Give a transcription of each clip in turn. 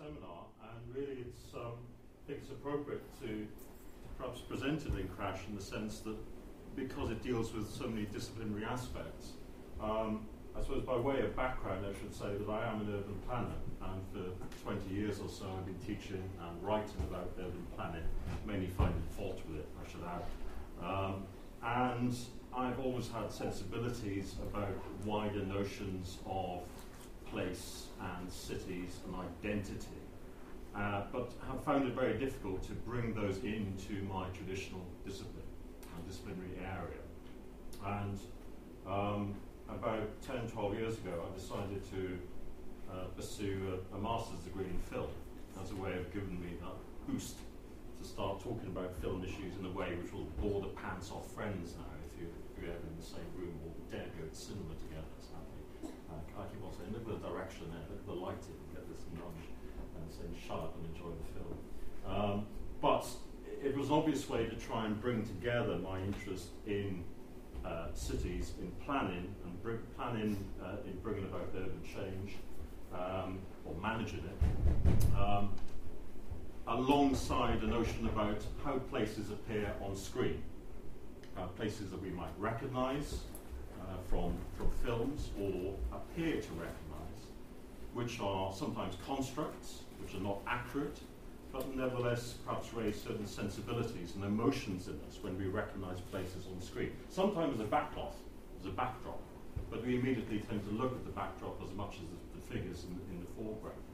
seminar, and really I think it's appropriate to perhaps present it in Crash in the sense that because it deals with so many disciplinary aspects, I suppose by way of background I should say that I am an urban planner, and for 20 years or so I've been teaching and writing about urban planning, mainly finding fault with it, I should add. And I've always had sensibilities about wider notions of place and cities and identity, but have found it very difficult to bring those into my traditional discipline and disciplinary area. And about 10, 12 years ago, I decided to pursue a master's degree in film as a way of giving me that boost to start talking about film issues in a way which will bore the pants off friends now if you're ever in the same room or dare go to cinema together, sadly. I keep on saying, look at the direction there, look at the lighting, get this nudge, and saying, shut up and enjoy the film. But it was an obvious way to try and bring together my interest in cities, in planning, and planning in bringing about urban change, or managing it, alongside a notion about how places appear on screen. Places that we might recognise from films or appear to recognise, which are sometimes constructs, which are not accurate, but nevertheless perhaps raise certain sensibilities and emotions in us when we recognise places on screen. Sometimes as a backcloth, as a backdrop, but we immediately tend to look at the backdrop as much as the figures in the foreground.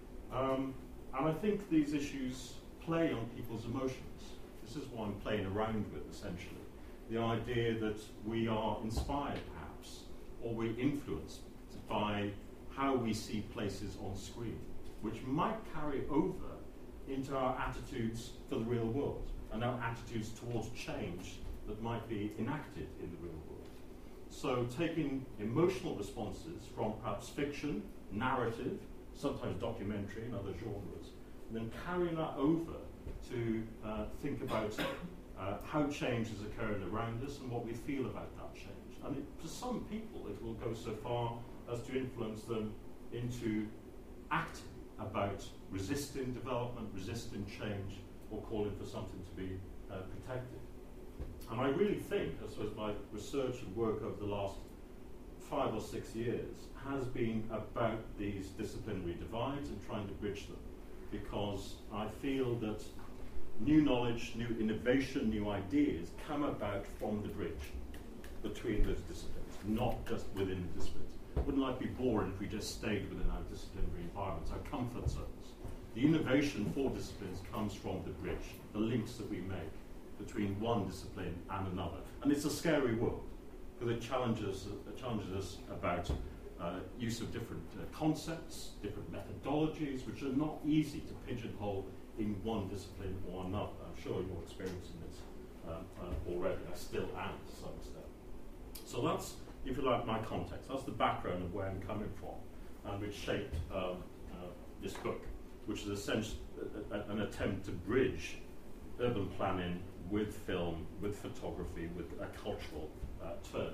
And I think these issues play on people's emotions. This is what I'm playing around with, essentially. The idea that we are inspired, perhaps, or we're influenced by how we see places on screen, which might carry over into our attitudes for the real world, and our attitudes towards change that might be enacted in the real world. So taking emotional responses from perhaps fiction, narrative, sometimes documentary and other genres, and then carrying that over to think about how change is occurring around us and what we feel about that change. And for some people, it will go so far as to influence them into acting about resisting development, resisting change, or calling for something to be protected. And I really think, I suppose, my research and work over the last 5 or 6 years has been about these disciplinary divides and trying to bridge them, because I feel that new knowledge, new innovation, new ideas come about from the bridge between those disciplines, not just within the disciplines. Wouldn't life be boring if we just stayed within our disciplinary environments, our comfort zones? The innovation for disciplines comes from the bridge, the links that we make between one discipline and another. And it's a scary world, because it challenges us about use of different concepts, different methodologies, which are not easy to pigeonhole in one discipline or another. I'm sure you're experiencing this already. I still am to some extent. So that's, if you like, my context. That's the background of where I'm coming from, and which shaped this book, which is essentially an attempt to bridge urban planning with film, with photography, with a cultural turn.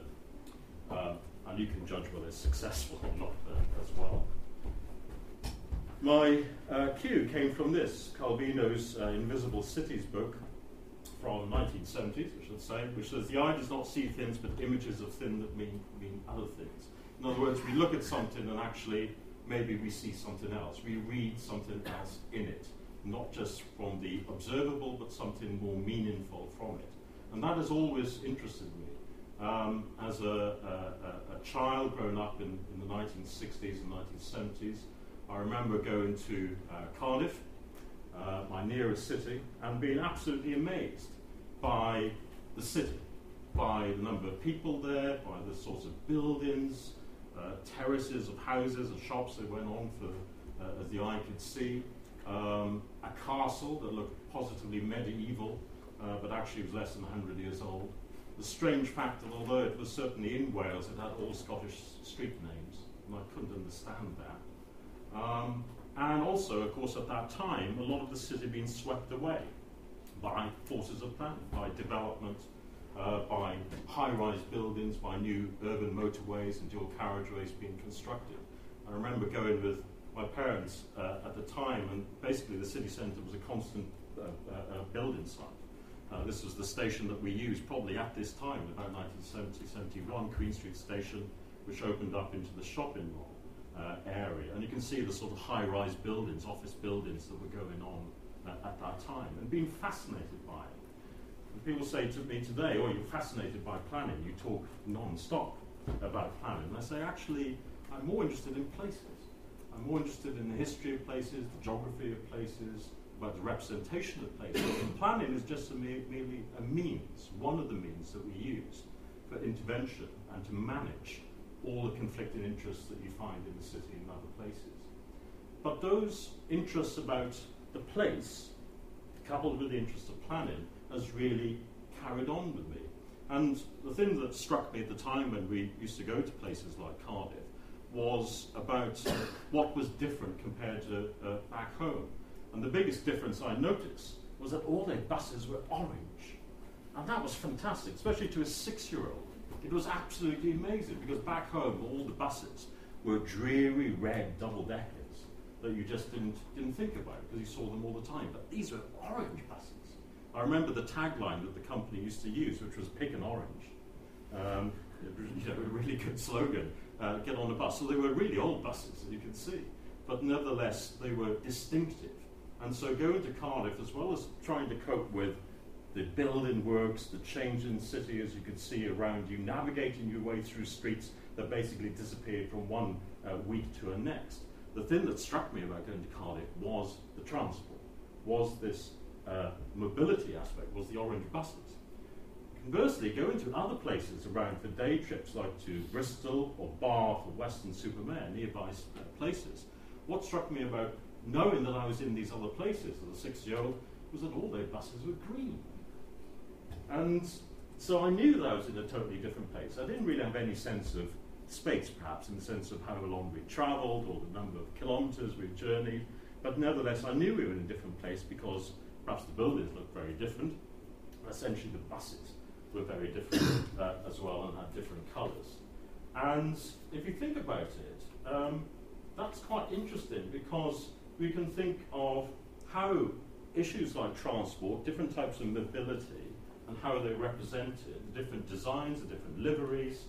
And you can judge whether it's successful or not as well. My cue came from this, Calvino's Invisible Cities book from 1970s, I should say, which says the eye does not see things but images of things that mean other things. In other words, we look at something and actually maybe we see something else. We read something else in it, not just from the observable but something more meaningful from it. And that has always interested me. As a child growing up in the 1960s and 1970s, I remember going to Cardiff, my nearest city, and being absolutely amazed by the city, by the number of people there, by the sorts of buildings, terraces of houses and shops that went on for as the eye could see, a castle that looked positively medieval, but actually was less than 100 years old. The strange fact that although it was certainly in Wales, it had all Scottish street names, and I couldn't understand that. And also, of course, at that time, a lot of the city had been swept away by forces of planning, by development, by high-rise buildings, by new urban motorways and dual carriageways being constructed. I remember going with my parents at the time, and basically the city centre was a constant building site. This was the station that we used probably at this time, about 1970-71, Queen Street Station, which opened up into the shopping mall area. And you can see the sort of high-rise buildings, office buildings that were going on at that time, and being fascinated by it. And people say to me today, oh, you're fascinated by planning, you talk non-stop about planning. And I say, actually, I'm more interested in places. I'm more interested in the history of places, the geography of places, about the representation of places. And planning is just merely a means, one of the means that we use for intervention and to manage all the conflicting interests that you find in the city and other places. But those interests about the place, coupled with the interest of planning, has really carried on with me. And the thing that struck me at the time when we used to go to places like Cardiff was about what was different compared to back home. And the biggest difference I noticed was that all their buses were orange. And that was fantastic, especially to a 6-year-old. It was absolutely amazing, because back home all the buses were dreary red double-deckers that you just didn't think about because you saw them all the time. But these were orange buses. I remember the tagline that the company used to use, which was "Pick an orange." A really good slogan. Get on a bus. So they were really old buses, as you can see, but nevertheless they were distinctive. And so going to Cardiff, as well as trying to cope with the building works, the change in the city, as you can see around you, navigating your way through streets that basically disappeared from one week to the next. The thing that struck me about going to Cardiff was the transport, was this mobility aspect, was the orange buses. Conversely, going to other places around for day trips, like to Bristol or Bath or Weston-super-Mare, nearby places, what struck me about knowing that I was in these other places as a 6-year-old was that all their buses were green. And so I knew that I was in a totally different place. I didn't really have any sense of space, perhaps, in the sense of how long we'd travelled or the number of kilometres we'd journeyed, but nevertheless I knew we were in a different place because perhaps the buildings looked very different. Essentially the buses were very different as well, and had different colours. And if you think about it, that's quite interesting, because we can think of how issues like transport, different types of mobility, and how they're represented, different designs, the different liveries,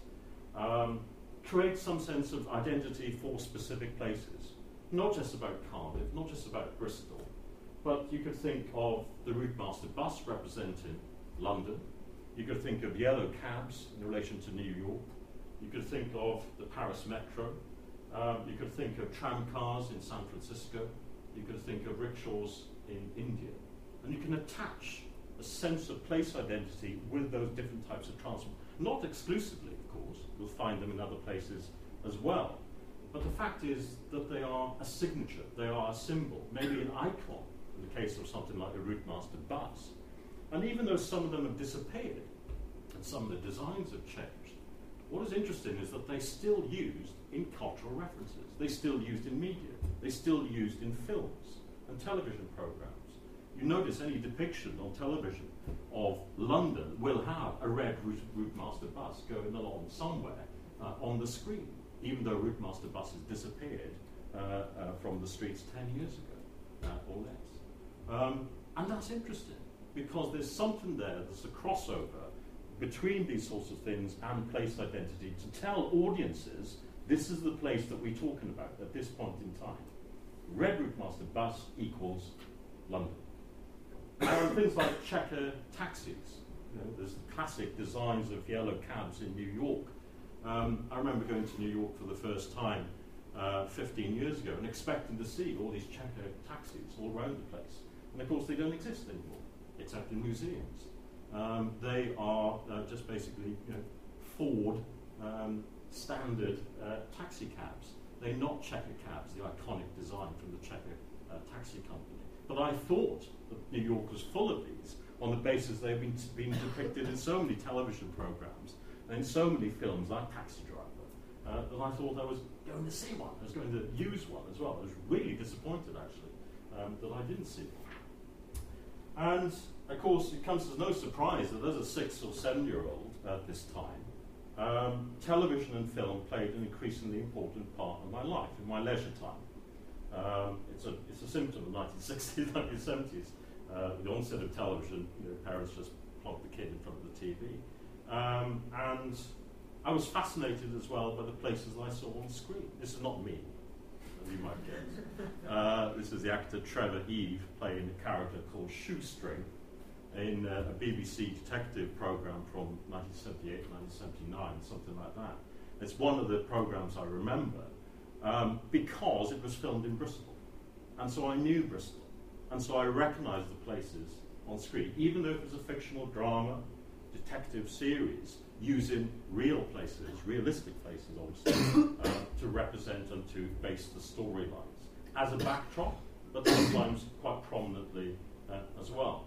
create some sense of identity for specific places. Not just about Cardiff, not just about Bristol, but you could think of the Routemaster bus representing London. You could think of yellow cabs in relation to New York. You could think of the Paris Metro. You could think of tram cars in San Francisco. You could think of rickshaws in India. And you can attach a sense of place identity with those different types of transport. Not exclusively, of course. You'll find them in other places as well. But the fact is that they are a signature. They are a symbol, maybe an icon in the case of something like a Routemaster bus. And even though some of them have disappeared and some of the designs have changed, what is interesting is that they're still used in cultural references. They're still used in media. They're still used in films and television programs. You notice any depiction on television of London will have a red Routemaster bus going along somewhere on the screen, even though Routemaster buses disappeared from the streets 10 years ago or less. And that's interesting, because there's something there that's a crossover between these sorts of things and place identity to tell audiences this is the place that we're talking about at this point in time. Red Routemaster bus equals London. There are things like checker taxis. You know, there's the classic designs of yellow cabs in New York. I remember going to New York for the first time 15 years ago and expecting to see all these checker taxis all around the place. And of course they don't exist anymore, except in museums. They are just basically, Ford standard taxi cabs. They're not checker cabs, the iconic design from the checker taxi company. But I thought that New York was full of these on the basis they've been depicted in so many television programs and in so many films like Taxi Driver that I thought I was going to see one. I was going to use one as well. I was really disappointed, actually, that I didn't see one. And, of course, it comes as no surprise that as a 6 or 7-year-old at this time, television and film played an increasingly important part of my life, in my leisure time. It's a symptom of 1960s, 1970s. The onset of television, parents just plonked the kid in front of the TV. And I was fascinated as well by the places I saw on screen. This is not me, as you might guess. This is the actor Trevor Eve playing a character called Shoestring in a BBC detective program from 1978, 1979, something like that. It's one of the programs I remember because it was filmed in Bristol. And so I knew Bristol. And so I recognized the places on screen, even though it was a fictional drama, detective series, using real places, realistic places, obviously, to represent and to base the storylines as a backdrop, but sometimes quite prominently as well.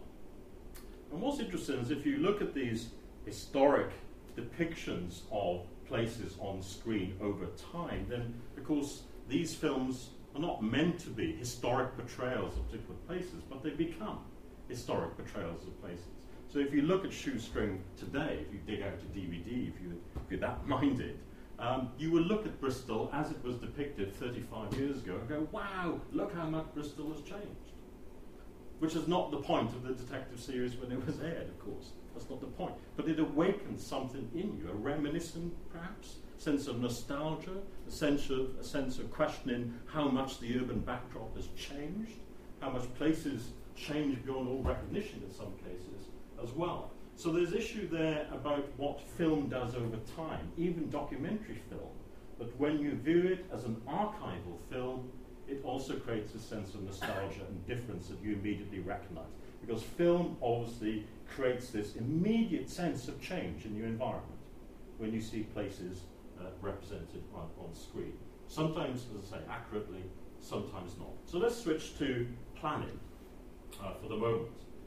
And what's interesting is if you look at these historic depictions of places on screen over time, then, of course, these films are not meant to be historic portrayals of particular places, but they become historic portrayals of places. So if you look at Shoestring today, if you dig out a DVD, if you're that minded, you will look at Bristol as it was depicted 35 years ago and go, wow, look how much Bristol has changed. Which is not the point of the detective series when it was aired, of course. That's not the point. But it awakens something in you, a reminiscent, perhaps, sense of nostalgia, a sense of questioning how much the urban backdrop has changed, how much places change beyond all recognition in some cases as well. So there's issue there about what film does over time, even documentary film. But when you view it as an archival film, it also creates a sense of nostalgia and difference that you immediately recognize. Because film obviously creates this immediate sense of change in your environment when you see places represented on screen. Sometimes, as I say, accurately, sometimes not. So let's switch to planning for the moment.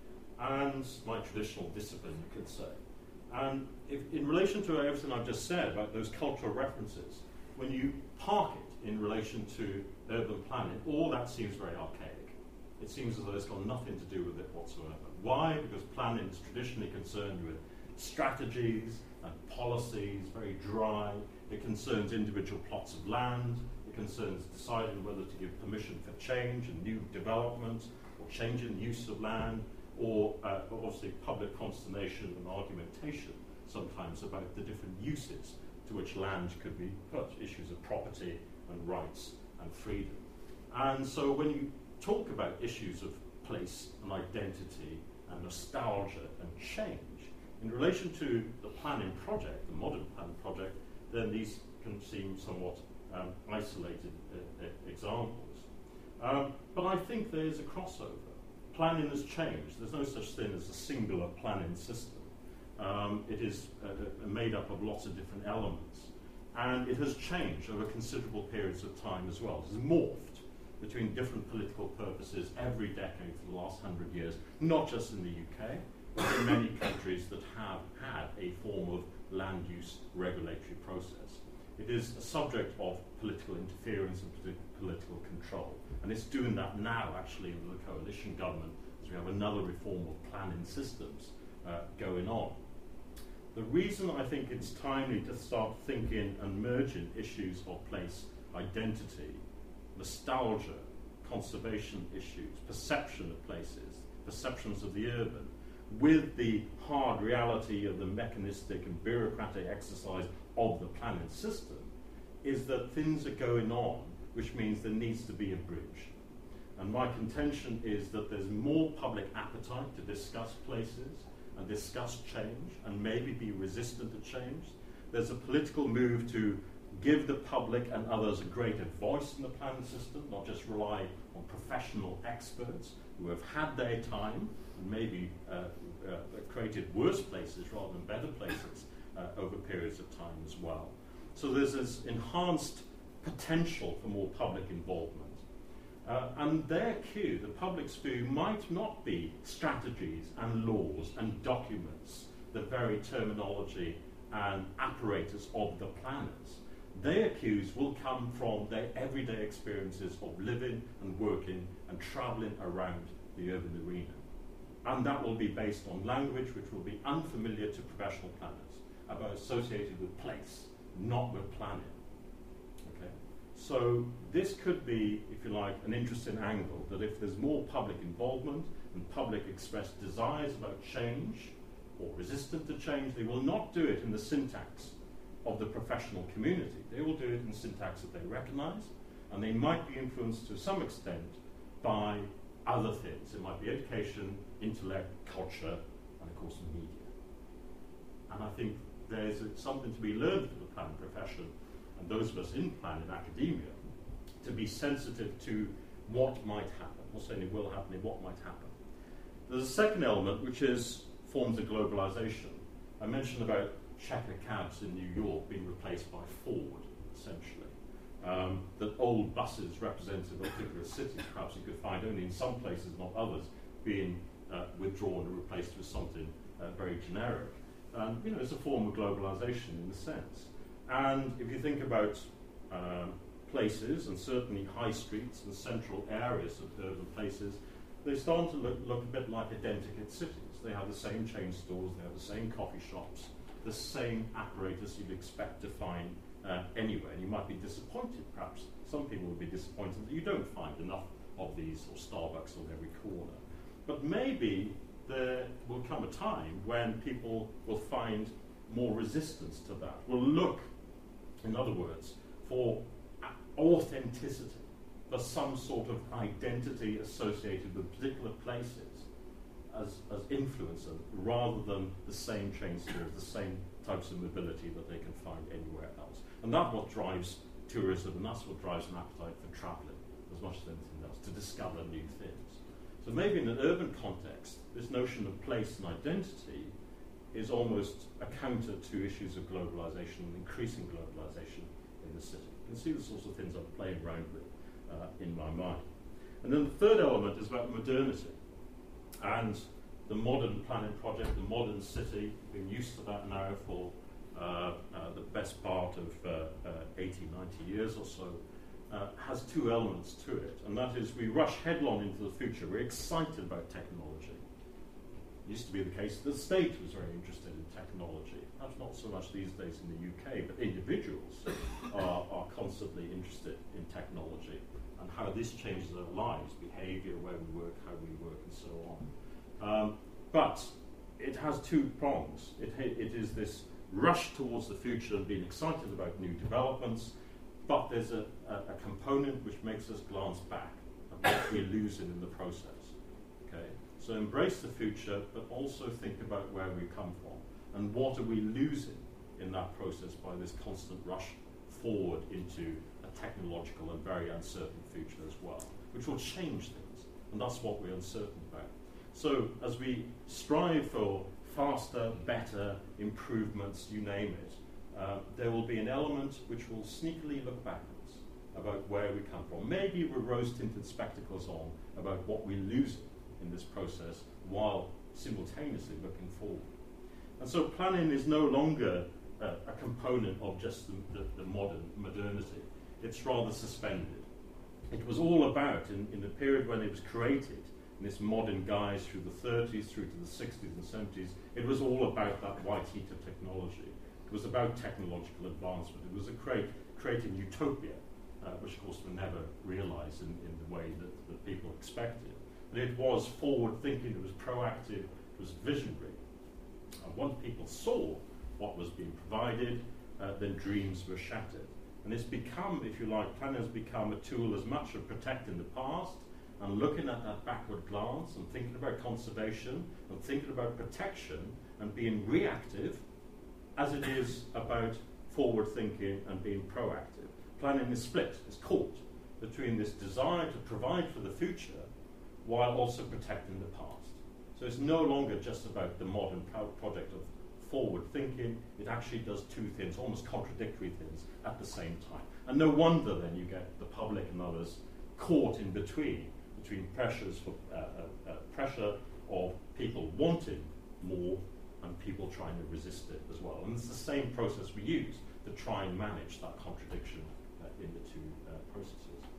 And my traditional discipline, you could say. And in relation to everything I've just said about those cultural references, when you park it in relation to urban planning, all that seems very archaic. It seems as though it's got nothing to do with it whatsoever. Why? Because planning is traditionally concerned with strategies and policies, very dry. It concerns individual plots of land. It concerns deciding whether to give permission for change and new development, or changing the use of land, or obviously public consternation and argumentation sometimes about the different uses to which land could be put, issues of property and rights and freedom. And so when you talk about issues of place and identity and nostalgia and change, in relation to the planning project, the modern planning project, then these can seem somewhat isolated examples. But I think there's a crossover. Planning has changed. There's no such thing as a singular planning system. It is made up of lots of different elements. And it has changed over considerable periods of time as well. It has morphed between different political purposes every decade for the last 100 years, not just in the UK, but in many countries that have had a form of land use regulatory process. It is a subject of political interference and political control. And it's doing that now, actually, in the coalition government, as we have another reform of planning systems going on. The reason I think it's timely to start thinking and merging issues of place identity, nostalgia, conservation issues, perception of places, perceptions of the urban, with the hard reality of the mechanistic and bureaucratic exercise of the planning system, is that things are going on, which means there needs to be a bridge. And my contention is that there's more public appetite to discuss places and discuss change and maybe be resistant to change. There's a political move to give the public and others a greater voice in the planning system, not just rely on professional experts who have had their time and maybe created worse places rather than better places over periods of time as well. So there's this enhanced potential for more public involvement. And their cue, the public's view, might not be strategies and laws and documents, the very terminology and apparatus of the planners. Their cues will come from their everyday experiences of living and working and travelling around the urban arena. And that will be based on language which will be unfamiliar to professional planners, about associated with place, not with planning. Okay? So this could be, if you like, an interesting angle, that if there's more public involvement and public expressed desires about change or resistant to change, they will not do it in the syntax of the professional community. They will do it in syntax that they recognize, and they might be influenced to some extent by other things. It might be education, intellect, culture, and of course media. And I think there's something to be learned from the planning profession and those of us in planning academia to be sensitive to what might happen. I'm not saying it will happen, what might happen. There's a second element, which is forms of globalization. I mentioned about checker cabs in New York being replaced by Ford, essentially. That old buses representative of particular cities, perhaps you could find only in some places, not others, being withdrawn and replaced with something very generic. It's a form of globalization in a sense. And if you think about places, and certainly high streets and central areas of urban places, they start to look a bit like identical cities. They have the same chain stores, they have the same coffee shops, the same apparatus you'd expect to find anywhere. And you might be disappointed, perhaps some people will be disappointed that you don't find enough of these, or Starbucks on every corner. But maybe there will come a time when people will find more resistance to that, will look, in other words, for authenticity, for some sort of identity associated with particular places as influencer, rather than the same chain stores, the same types of mobility that they can find anywhere else. And that's what drives tourism, and that's what drives an appetite for travelling, as much as anything else, to discover new things. So maybe in an urban context, this notion of place and identity is almost a counter to issues of globalization and increasing globalization in the city. You can see the sorts of things I'm playing around with in my mind. And then the third element is about modernity and the modern planning project, the modern city. We've been used to that now for the best part of 80, 90 years or so. Has two elements to it, and that is we rush headlong into the future. We're excited about technology. It used to be the case that the state was very interested in technology. Perhaps not so much these days in the UK, but individuals are constantly interested in technology and how this changes our lives, behaviour, where we work, how we work, and so on. But it has two prongs. It is this rush towards the future and being excited about new developments, but there's a component which makes us glance back at what we're losing in the process. Okay? So embrace the future, but also think about where we come from and what are we losing in that process by this constant rush forward into a technological and very uncertain future as well, which will change things, and that's what we're uncertain about. So as we strive for faster, better improvements, you name it, there will be an element which will sneakily look backwards about where we come from. Maybe with rose-tinted spectacles on about what we're losing in this process while simultaneously looking forward. And so planning is no longer a component of just the modernity. It's rather suspended. It was all about, in the period when it was created, in this modern guise through the 30s, through to the 60s and 70s, it was all about that white heat of technology. It was about technological advancement. It was creating utopia, which of course were never realized in the way that people expected. But it was forward-thinking, it was proactive, it was visionary. And once people saw what was being provided, then dreams were shattered. And it's become, if you like, planning has become a tool as much of protecting the past and looking at that backward glance and thinking about conservation and thinking about protection and being reactive as it is about forward thinking and being proactive. Planning is split, it's caught between this desire to provide for the future while also protecting the past. So it's no longer just about the modern project of forward thinking, it actually does two things, almost contradictory things at the same time. And no wonder then you get the public and others caught in between pressures for pressure of people wanting more and people trying to resist it as well. And it's the same process we use to try and manage that contradiction in the two processes.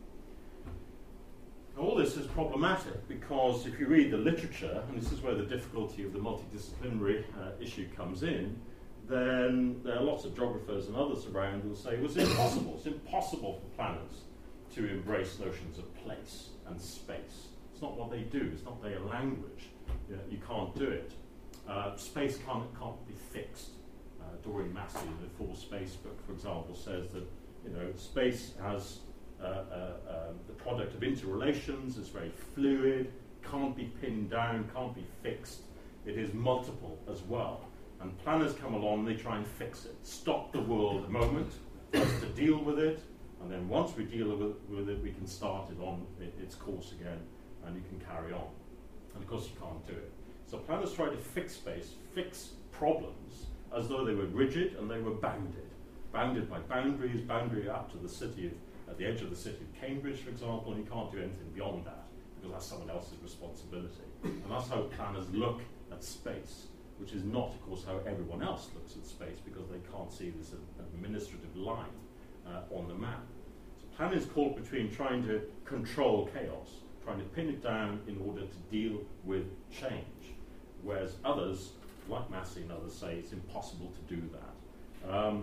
All this is problematic because if you read the literature, and this is where the difficulty of the multidisciplinary issue comes in, then there are lots of geographers and others around who will say, well, it's impossible. It's impossible for planners to embrace notions of place and space. It's not what they do. It's not their language. You can't do it. Space can't be fixed. Doreen Massey, in the Full Space book, for example, says that space has the product of interrelations. It's very fluid, can't be pinned down, can't be fixed. It is multiple as well. And planners come along and they try and fix it, stop the world a moment, for us to deal with it, and then once we deal with it, we can start it on its course again, and you can carry on. And of course you can't do it. So planners try to fix space, fix problems, as though they were rigid and they were bounded by boundary up to the city, at the edge of the city of Cambridge, for example, and you can't do anything beyond that, because that's someone else's responsibility. And that's how planners look at space, which is not, of course, how everyone else looks at space, because they can't see this administrative line on the map. So planning is caught between trying to control chaos, trying to pin it down in order to deal with change, whereas others, like Massey and others, say it's impossible to do that.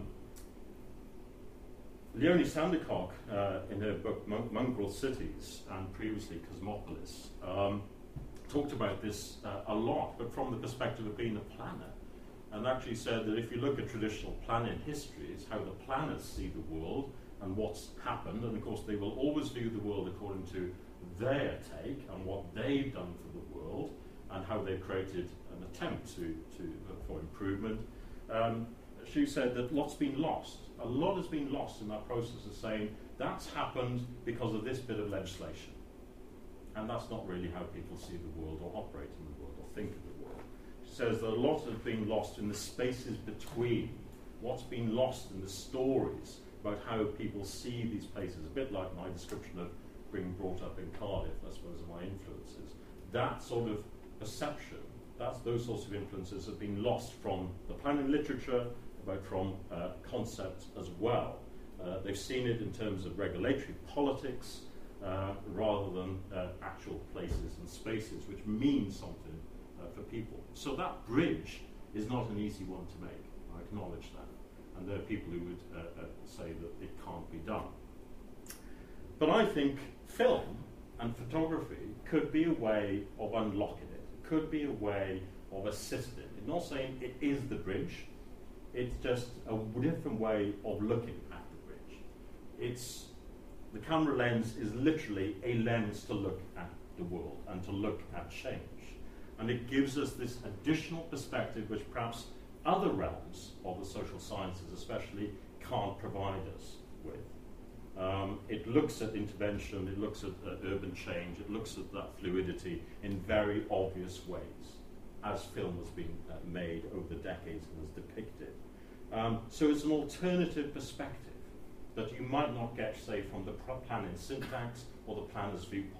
Leonie Sandercock, in her book Mongrel Cities, and previously Cosmopolis, talked about this a lot, but from the perspective of being a planner, and actually said that if you look at traditional planning history, it's how the planners see the world and what's happened, and of course they will always view the world according to their take and what they've done for the world and how they've created an attempt for improvement. She said that lots been lost. A lot has been lost in that process of saying that's happened because of this bit of legislation. And that's not really how people see the world or operate in the world or think of the world. She says that a lot has been lost in the spaces between, what's been lost in the stories about how people see these places, a bit like my description of being brought up in Cardiff, I suppose, are my influences. That sort of perception, those sorts of influences have been lost from the planning literature, but from concepts as well. They've seen it in terms of regulatory politics, rather than actual places and spaces, which mean something for people. So that bridge is not an easy one to make. I acknowledge that. And there are people who would say that it can't be done. But I think film and photography could be a way of unlocking it. It could be a way of assisting. I'm not saying it is the bridge. It's just a different way of looking at the bridge. The camera lens is literally a lens to look at the world and to look at change. And it gives us this additional perspective which perhaps other realms of the social sciences especially can't provide us with. It looks at intervention, it looks at urban change, it looks at that fluidity in very obvious ways, as film has been made over the decades and has depicted. So it's an alternative perspective that you might not get, say, from the planning syntax or the planner's viewpoint.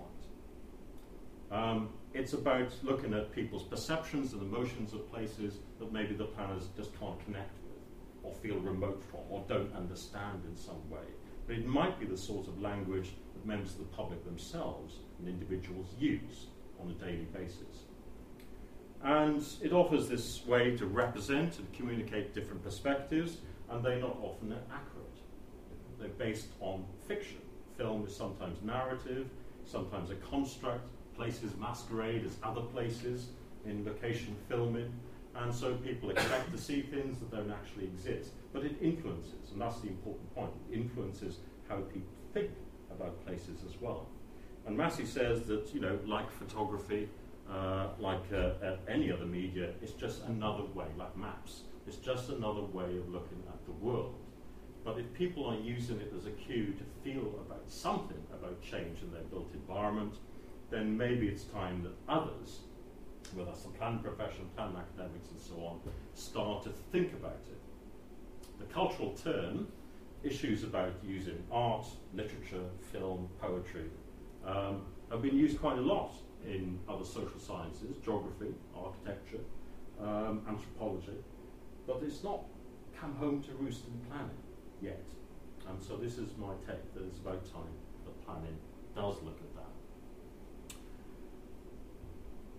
It's about looking at people's perceptions and emotions of places that maybe the planners just can't connect with or feel remote from or don't understand in some way. But it might be the sort of language that members of the public themselves and individuals use on a daily basis. And it offers this way to represent and communicate different perspectives, and they're not often accurate. They're based on fiction. Film is sometimes narrative, sometimes a construct. Places masquerade as other places in location filming, and so people expect to see things that don't actually exist. But it influences, and that's the important point. It influences how people think about places as well. And Massey says that, like photography, like any other media, it's just another way, like maps. It's just another way of looking at the world. But if people are using it as a cue to feel about something about change in their built environment, then maybe it's time that others, whether that's the planning profession, planning academics and so on, start to think about it. The cultural turn, issues about using art, literature, film, poetry, have been used quite a lot in other social sciences, geography, architecture, anthropology, but it's not come home to roost in planning yet. And so this is my take, that it's about time that planning does look at that.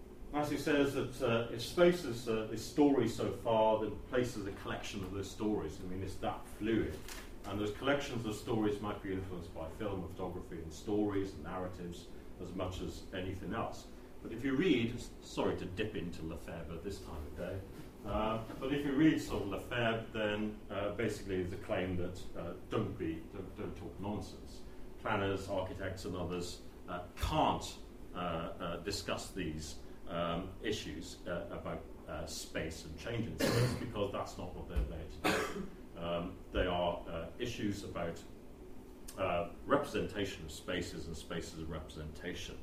as he says, that if space is story so far, then place is a collection of those stories. I mean, it's that fluid. And those collections of stories might be influenced by film, photography, and stories and narratives as much as anything else. But if you read, sorry to dip into Lefebvre at this time of day, but if you read sort of Lefebvre, then basically it's a claim that don't talk nonsense. Planners, architects, and others can't discuss these issues about space and change in space because that's not what they're there to do. They are issues about representation of spaces and spaces of representation.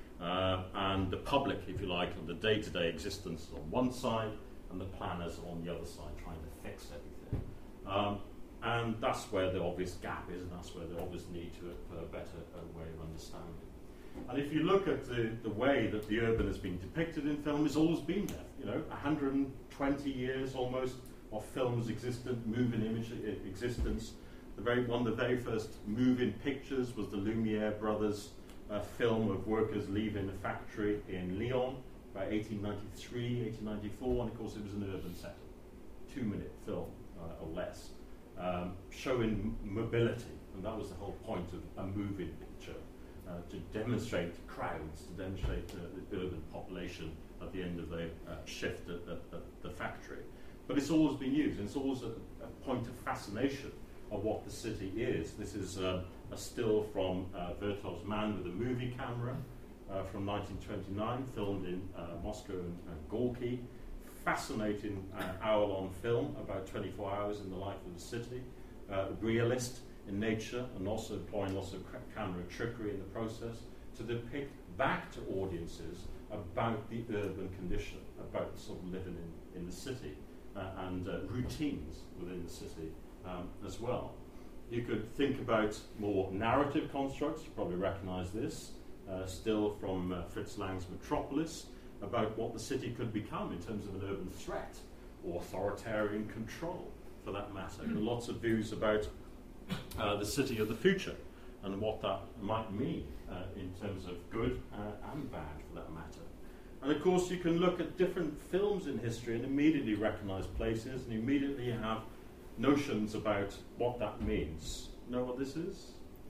And the public, if you like, and the day-to-day existence on one side, and the planners on the other side trying to fix everything. And that's where the obvious gap is, and that's where the obvious need for a better way of understanding. And if you look at the way that the urban has been depicted in film, it's always been there. You know, 120 years almost of film's moving image existence. One of the very first moving pictures was the Lumiere brothers' film of workers leaving a factory in Lyon by 1893, 1894, and of course it was an urban setting. 2-minute film or less, showing mobility, and that was the whole point of a moving picture, to demonstrate crowds, to demonstrate the urban population at the end of their shift at the factory. But it's always been used, and it's always a point of fascination of what the city is. This is a still from Vertov's Man with a movie camera from 1929, filmed in Moscow and Gorky. Fascinating hour-long film, about 24 hours in the life of the city. Realist in nature, and also employing lots of camera trickery in the process to depict back to audiences about the urban condition, about sort of living in the city. And routines within the city as well. You could think about more narrative constructs. You probably recognize this, still from Fritz Lang's Metropolis, about what the city could become in terms of an urban threat or authoritarian control, for that matter. There are lots of views about the city of the future and what that might mean in terms of good and bad, for that matter. And of course, you can look at different films in history and immediately recognize places, and immediately have notions about what that means. Know what this is?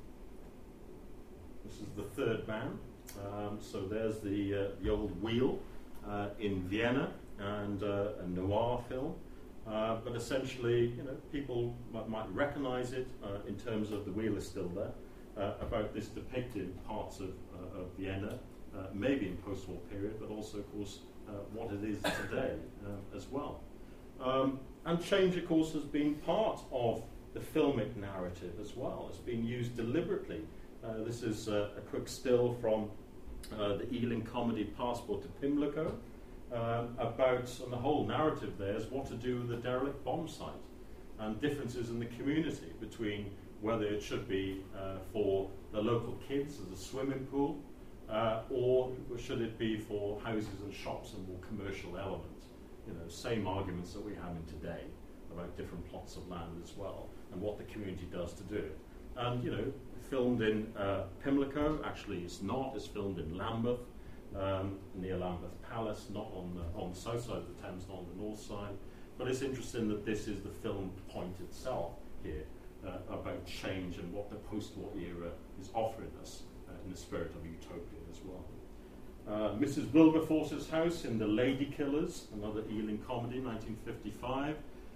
This is The Third Man. So there's the old wheel in Vienna, and a noir film. But essentially, you know, people might recognize it in terms of the wheel is still there, about this depicted parts of Vienna. Maybe in post-war period, but also, of course, what it is today as well. And change, of course, has been part of the filmic narrative as well. It's been used deliberately. This is a quick still from the Ealing comedy Passport to Pimlico, about, and the whole narrative there is what to do with the derelict bomb site, and differences in the community between whether it should be for the local kids as a swimming pool, or should it be for houses and shops and more commercial elements? You know, same arguments that we're having today about different plots of land as well, and what the community does to do it. And, you know, filmed in Pimlico, actually it's not, it's filmed in Lambeth, near Lambeth Palace, not on the south side of the Thames, not on the north side. But it's interesting that this is the film point itself here, about change and what the post-war era is offering us in the spirit of utopia as well. Mrs. Wilberforce's house in The Lady Killers, another Ealing comedy, 1955,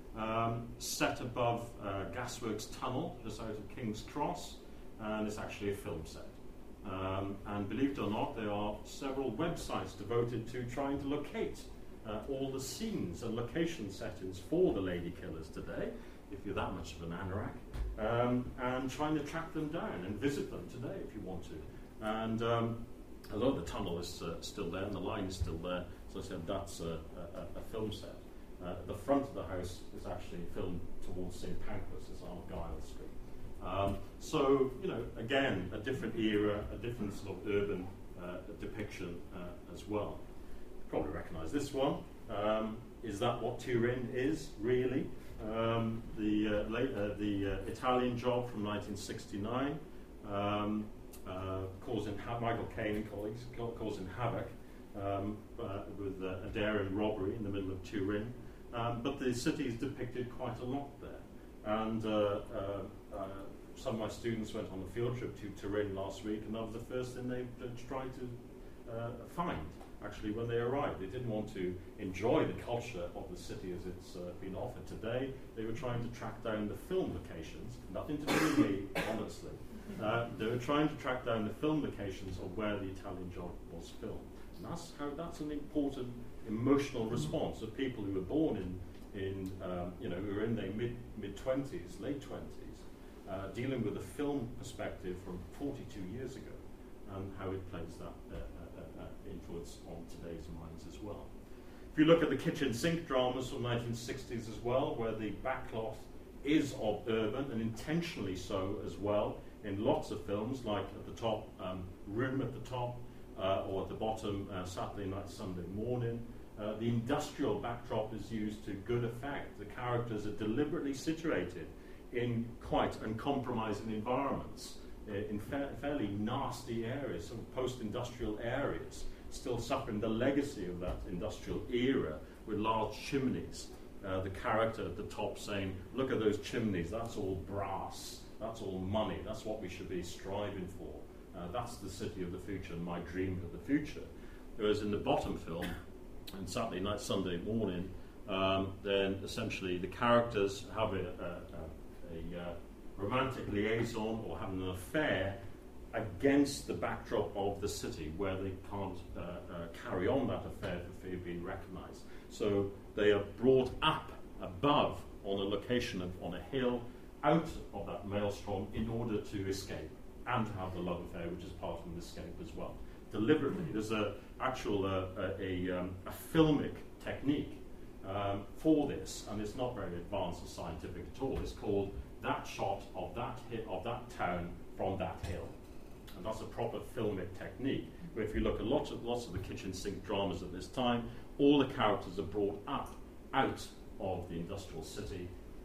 set above Gasworks Tunnel, just out of King's Cross, and it's actually a film set. And believe it or not, there are several websites devoted to trying to locate all the scenes and location settings for The Lady Killers today, if you're that much of an anorak, and trying to track them down and visit them today if you want to. And although the tunnel is still there and the line is still there, as I said, that's a film set. The front of the house is actually filmed towards St. Pancras, it's on Argyle Street. So, you know, again, a different era, a different sort of urban depiction as well. You probably recognise this one. Is that what Turin is, really? The Italian Job from 1969, causing Michael Caine and colleagues causing havoc with a daring robbery in the middle of Turin. But the city is depicted quite a lot there. And some of my students went on a field trip to Turin last week, and that was the first thing they tried to find, actually, when they arrived. They didn't want to enjoy the culture of the city as it's been offered today. They were trying to track down the film locations, nothing to do with me, honestly. They were trying to track down the film locations of where the Italian Job was filmed. And that's an important emotional response of people who were born who were in their mid-20s, late 20s, dealing with a film perspective from 42 years ago, and how it plays that influence on today's minds as well. If you look at the kitchen sink dramas from 1960s as well, where the backlot is of urban, and intentionally so as well, in lots of films, like at the top, Room at the top, or at the bottom, Saturday Night, Sunday Morning. The industrial backdrop is used to good effect. The characters are deliberately situated in quite uncompromising environments, in fairly nasty areas, sort of post-industrial areas, still suffering the legacy of that industrial era with large chimneys. The character at the top saying, look at those chimneys, that's all brass, that's all money, that's what we should be striving for. That's the city of the future and my dream of the future. Whereas in the bottom film, on Saturday Night, Sunday Morning, then essentially the characters have a romantic liaison or having an affair against the backdrop of the city, where they can't carry on that affair for fear of being recognised. So they are brought up above on a location on a hill, out of that maelstrom in order to escape and to have the love affair, which is part of an escape as well. Deliberately, there's a filmic technique for this, and it's not very advanced or scientific at all. It's called that shot of that town from that hill, and that's a proper filmic technique. Where if you look at lots of the kitchen sink dramas at this time, all the characters are brought up out of the industrial city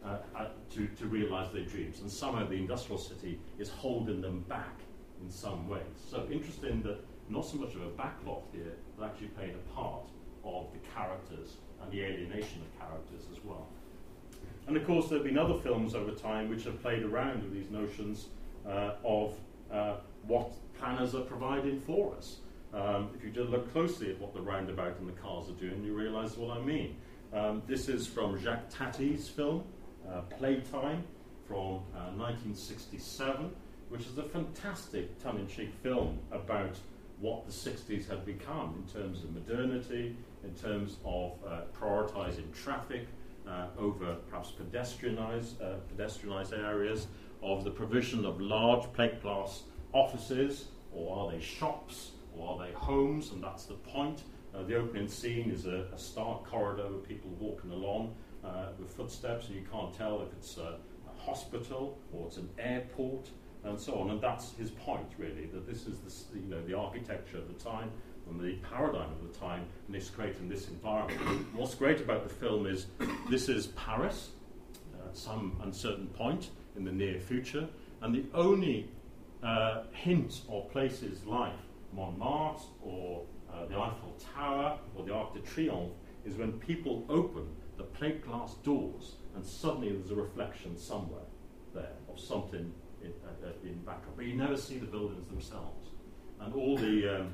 to realise their dreams, and somehow the industrial city is holding them back in some ways. So interesting that not so much of a backlot here, but actually playing a part of the characters and the alienation of characters as well. And of course there have been other films over time which have played around with these notions of what planners are providing for us. If you just look closely at what the roundabout and the cars are doing, you realise what I mean. This is from Jacques Tati's film, Playtime, from 1967, which is a fantastic tongue-in-cheek film about what the 60s had become in terms of modernity, in terms of prioritising traffic over perhaps pedestrianised areas, of the provision of large plate glass offices, or are they shops, or are they homes, and that's the point. The opening scene is a stark corridor with people walking along with footsteps, and you can't tell if it's a hospital or it's an airport, and so on. And that's his point, really, that this is the architecture of the time and the paradigm of the time, and it's creating this environment. What's great about the film is this is Paris at some uncertain point in the near future, and the only hint of places like Montmartre or the Eiffel Tower or the Arc de Triomphe is when people open the plate glass doors and suddenly there's a reflection somewhere there of something in backdrop. But you never see the buildings themselves. And all the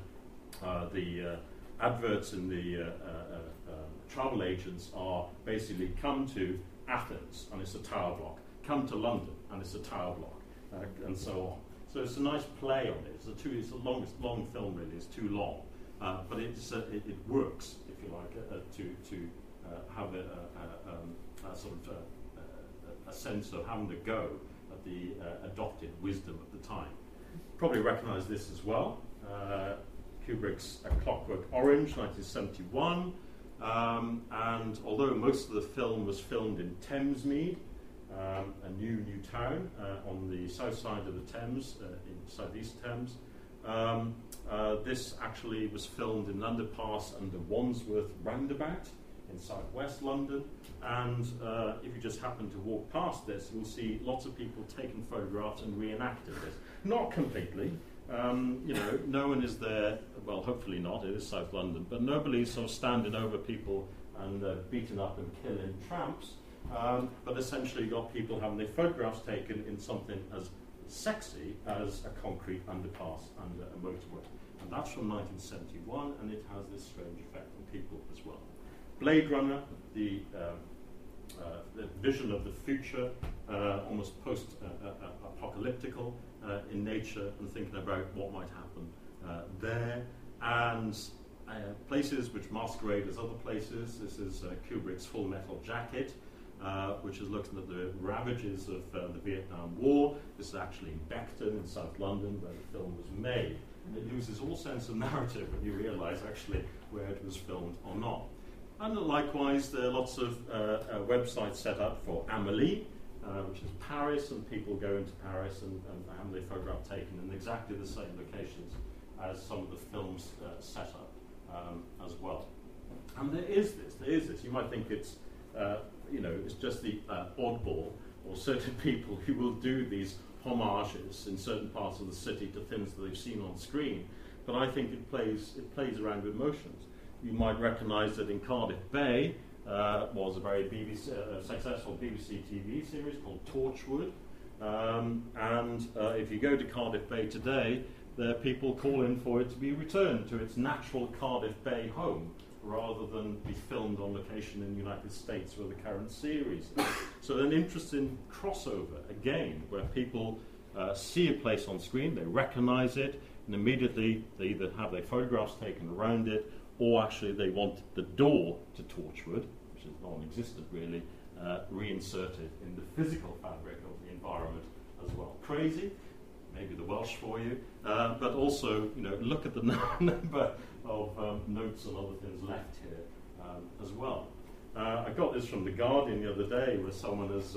adverts in the travel agents are basically come to Athens and it's a tower block, come to London and it's a tower block, and so on. So it's a nice play on it. It's the longest long film, really. It's too long, but it works, if you like, to have a sort of a sense of having to go at the adopted wisdom of the time. Probably recognise this as well. Kubrick's A Clockwork Orange, 1971, and although most of the film was filmed in Thamesmead, a new town on the south side of the Thames, in southeast Thames. This actually was filmed in an underpass under Wandsworth Roundabout in southwest London, and if you just happen to walk past this, you'll see lots of people taking photographs and reenacting this. Not completely. No one is there well, hopefully not, it is South London, but nobody's sort of standing over people and beating up and killing tramps, but essentially got people having their photographs taken in something as sexy as a concrete underpass under a motorway. And that's from 1971, and it has this strange effect on people as well. Blade Runner, the vision of the future, almost post-apocalyptical in nature, and thinking about what might happen there. And places which masquerade as other places. This is Kubrick's Full Metal Jacket, which is looking at the ravages of the Vietnam War. This is actually in Beckton in South London, where the film was made. And it loses all sense of narrative when you realise actually where it was filmed or not. And likewise, there are lots of websites set up for Amélie, which is Paris, and people go into Paris and have their photograph taken in exactly the same locations as some of the films set up as well. And there is this. You might think it's, it's just the oddball or certain people who will do these homages in certain parts of the city to things that they've seen on screen. But I think it plays around with emotions. You might recognise that in Cardiff Bay was a very successful BBC TV series called Torchwood. And if you go to Cardiff Bay today, there are people calling for it to be returned to its natural Cardiff Bay home, rather than be filmed on location in the United States with the current series. So an interesting crossover, again, where people see a place on screen, they recognise it, and immediately they either have their photographs taken around it, or actually they want the door to Torchwood, which is non-existent really, reinserted in the physical fabric of the environment as well. Crazy, maybe the Welsh for you, but also, look at the number of notes and other things left here as well. I got this from The Guardian the other day, where someone has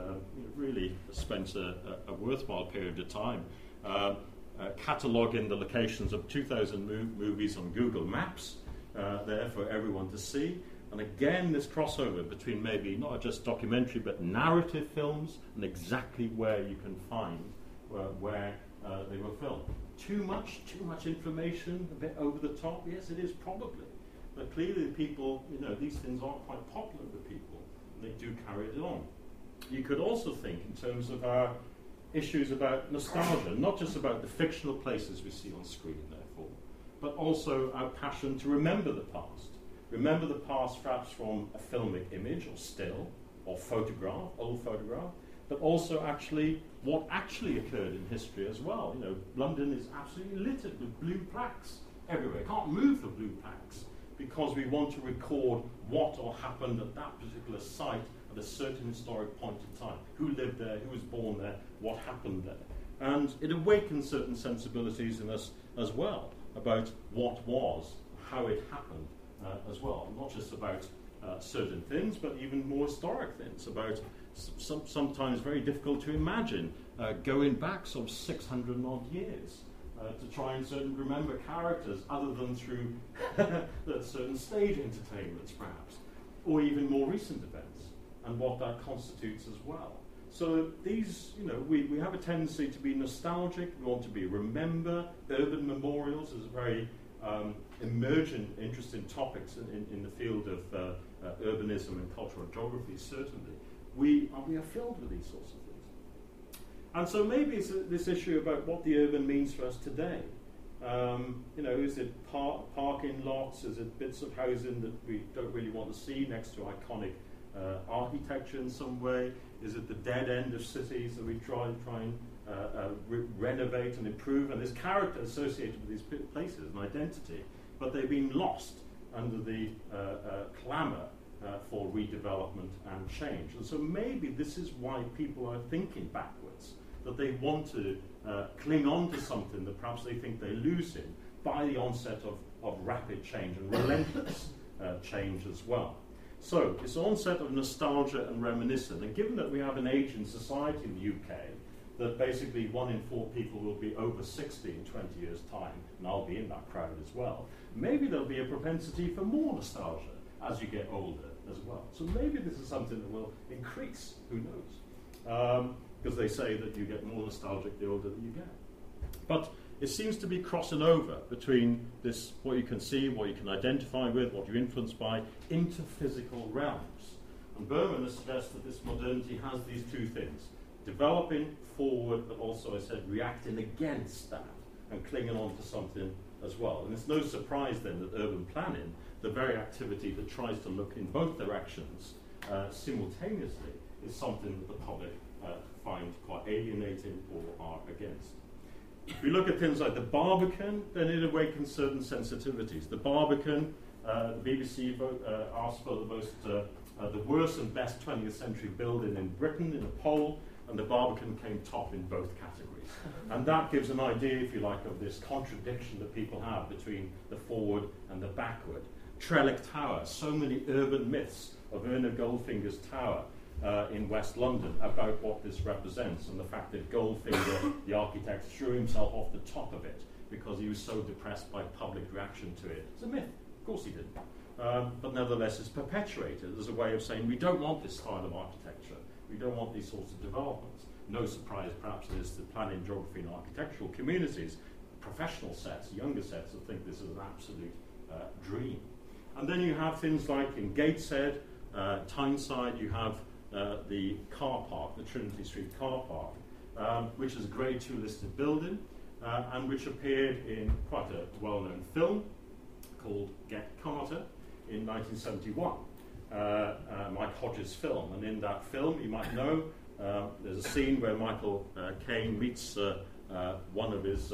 really spent a worthwhile period of time cataloguing the locations of 2,000 movies on Google Maps, there for everyone to see. And again, this crossover between maybe not just documentary but narrative films, and exactly where you can find where they were filmed. Too much information, a bit over the top. Yes, it is probably, but clearly people, these things are quite popular with people, and they do carry it on. You could also think in terms of our issues about nostalgia, not just about the fictional places we see on screen, therefore, but also our passion to remember the past. Remember the past perhaps from a filmic image or still or photograph, old photograph, but also actually what actually occurred in history as well. London is absolutely littered with blue plaques everywhere. Can't move the blue plaques because we want to record what or happened at that particular site at a certain historic point in time. Who lived there, who was born there, what happened there. And it awakens certain sensibilities in us as well about what was, how it happened as well. Not just about certain things, but even more historic things, about sometimes very difficult to imagine, going back some 600 odd years to try and remember characters other than through certain stage entertainments perhaps, or even more recent events, and what that constitutes as well. So these, we have a tendency to be nostalgic, we want to be remember. Urban memorials is a very emergent, interesting topics in the field of urbanism and cultural geography, certainly. We are filled with these sorts of things. And so maybe it's this issue about what the urban means for us today. Is it parking lots? Is it bits of housing that we don't really want to see next to iconic architecture in some way? Is it the dead end of cities that we try and renovate and improve? And there's character associated with these places and identity, but they've been lost under the clamour for redevelopment and change. And so maybe this is why people are thinking backwards, that they want to cling on to something that perhaps they think they're losing by the onset of rapid change and relentless change as well. So it's the onset of nostalgia and reminiscence. And given that we have an aging society in the UK, that basically 1 in 4 people will be over 60 in 20 years' time, and I'll be in that crowd as well, maybe there'll be a propensity for more nostalgia as you get older as well. So maybe this is something that will increase, who knows? Because they say that you get more nostalgic the older that you get. But it seems to be crossing over between this, what you can see, what you can identify with, what you're influenced by, into physical realms. And Berman has suggested that this modernity has these two things: developing forward, but also, I said, reacting against that and clinging on to something as well. And it's no surprise then that urban planning, the very activity that tries to look in both directions simultaneously, is something that the public find quite alienating or are against. If we look at things like the Barbican, then it awakens certain sensitivities. The Barbican, the BBC asked for the worst and best 20th century building in Britain in a poll, and the Barbican came top in both categories. And that gives an idea, if you like, of this contradiction that people have between the forward and the backward. Trellick Tower, so many urban myths of Ernest Goldfinger's tower in West London about what this represents, and the fact that Goldfinger, the architect, threw himself off the top of it because he was so depressed by public reaction to it. It's a myth. Of course he didn't. But nevertheless, it's perpetuated as a way of saying we don't want this style of architecture. We don't want these sorts of developments. No surprise, perhaps, is the planning, geography, and architectural communities, professional sets, younger sets, that think this is an absolute dream. And then you have things like in Gateshead, Tyneside, you have the car park, the Trinity Street car park, which is a Grade 2 listed building, and which appeared in quite a well-known film called Get Carter in 1971. Mike Hodges' film, and in that film, you might know, there's a scene where Michael Caine meets one of his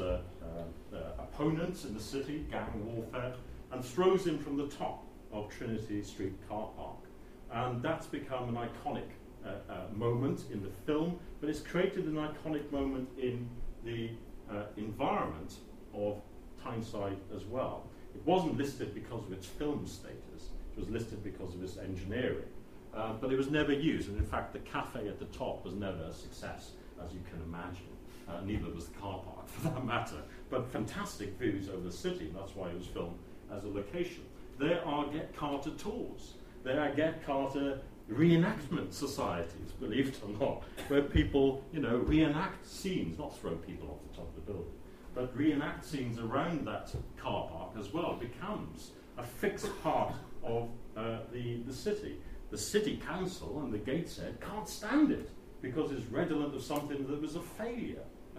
opponents in the city, gang warfare, and throws him from the top of Trinity Street car park. And that's become an iconic moment in the film, but it's created an iconic moment in the environment of Tyneside as well. It wasn't listed because of its film status, it was listed because of its engineering. But it was never used, and in fact the cafe at the top was never a success, as you can imagine. Neither was the car park, for that matter. But fantastic views over the city, and that's why it was filmed as a location. There are Get Carter tours. There are Get Carter reenactment societies, believe it or not, where people, reenact scenes, not throw people off the top of the building, but reenact scenes around that car park as well. It becomes a fixed part of the city. The city council and the Gateshead can't stand it because it's redolent of something that was a failure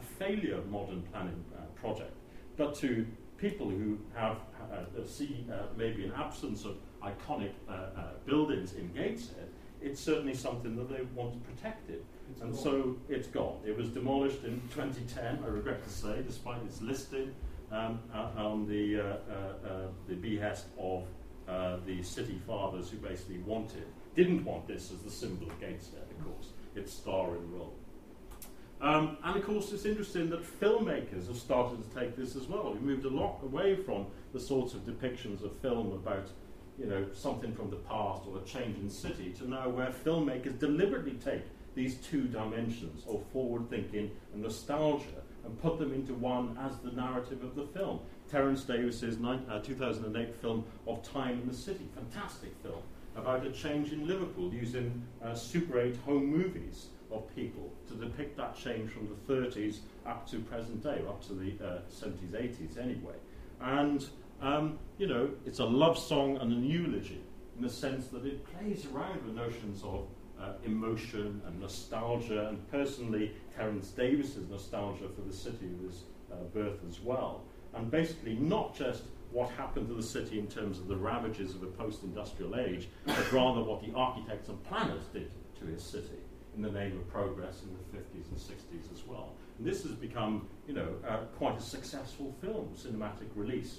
modern planning project. But to people who have see maybe an absence of iconic buildings in Gateshead, it's certainly something that they want to protect it. So it's gone. It was demolished in 2010, I regret to say, despite its listing on the behest of the city fathers who basically didn't want this as the symbol of Gateshead, of course, its starring role. And of course, it's interesting that filmmakers have started to take this as well. We moved a lot away from the sorts of depictions of film about, something from the past or a change in city, to now where filmmakers deliberately take these two dimensions of forward thinking and nostalgia and put them into one as the narrative of the film. Terence Davis's 2008 film of Time in the City, fantastic film about a change in Liverpool using Super 8 home movies of people to depict that change from the 30s up to present day, up to the 70s, 80s anyway. And, it's a love song and an eulogy in the sense that it plays around with notions of emotion and nostalgia, and personally Terence Davis's nostalgia for the city of his birth as well. And basically not just what happened to the city in terms of the ravages of a post-industrial age, but rather what the architects and planners did to his city in the name of progress in the 50s and 60s as well. And this has become, quite a successful film, cinematic release,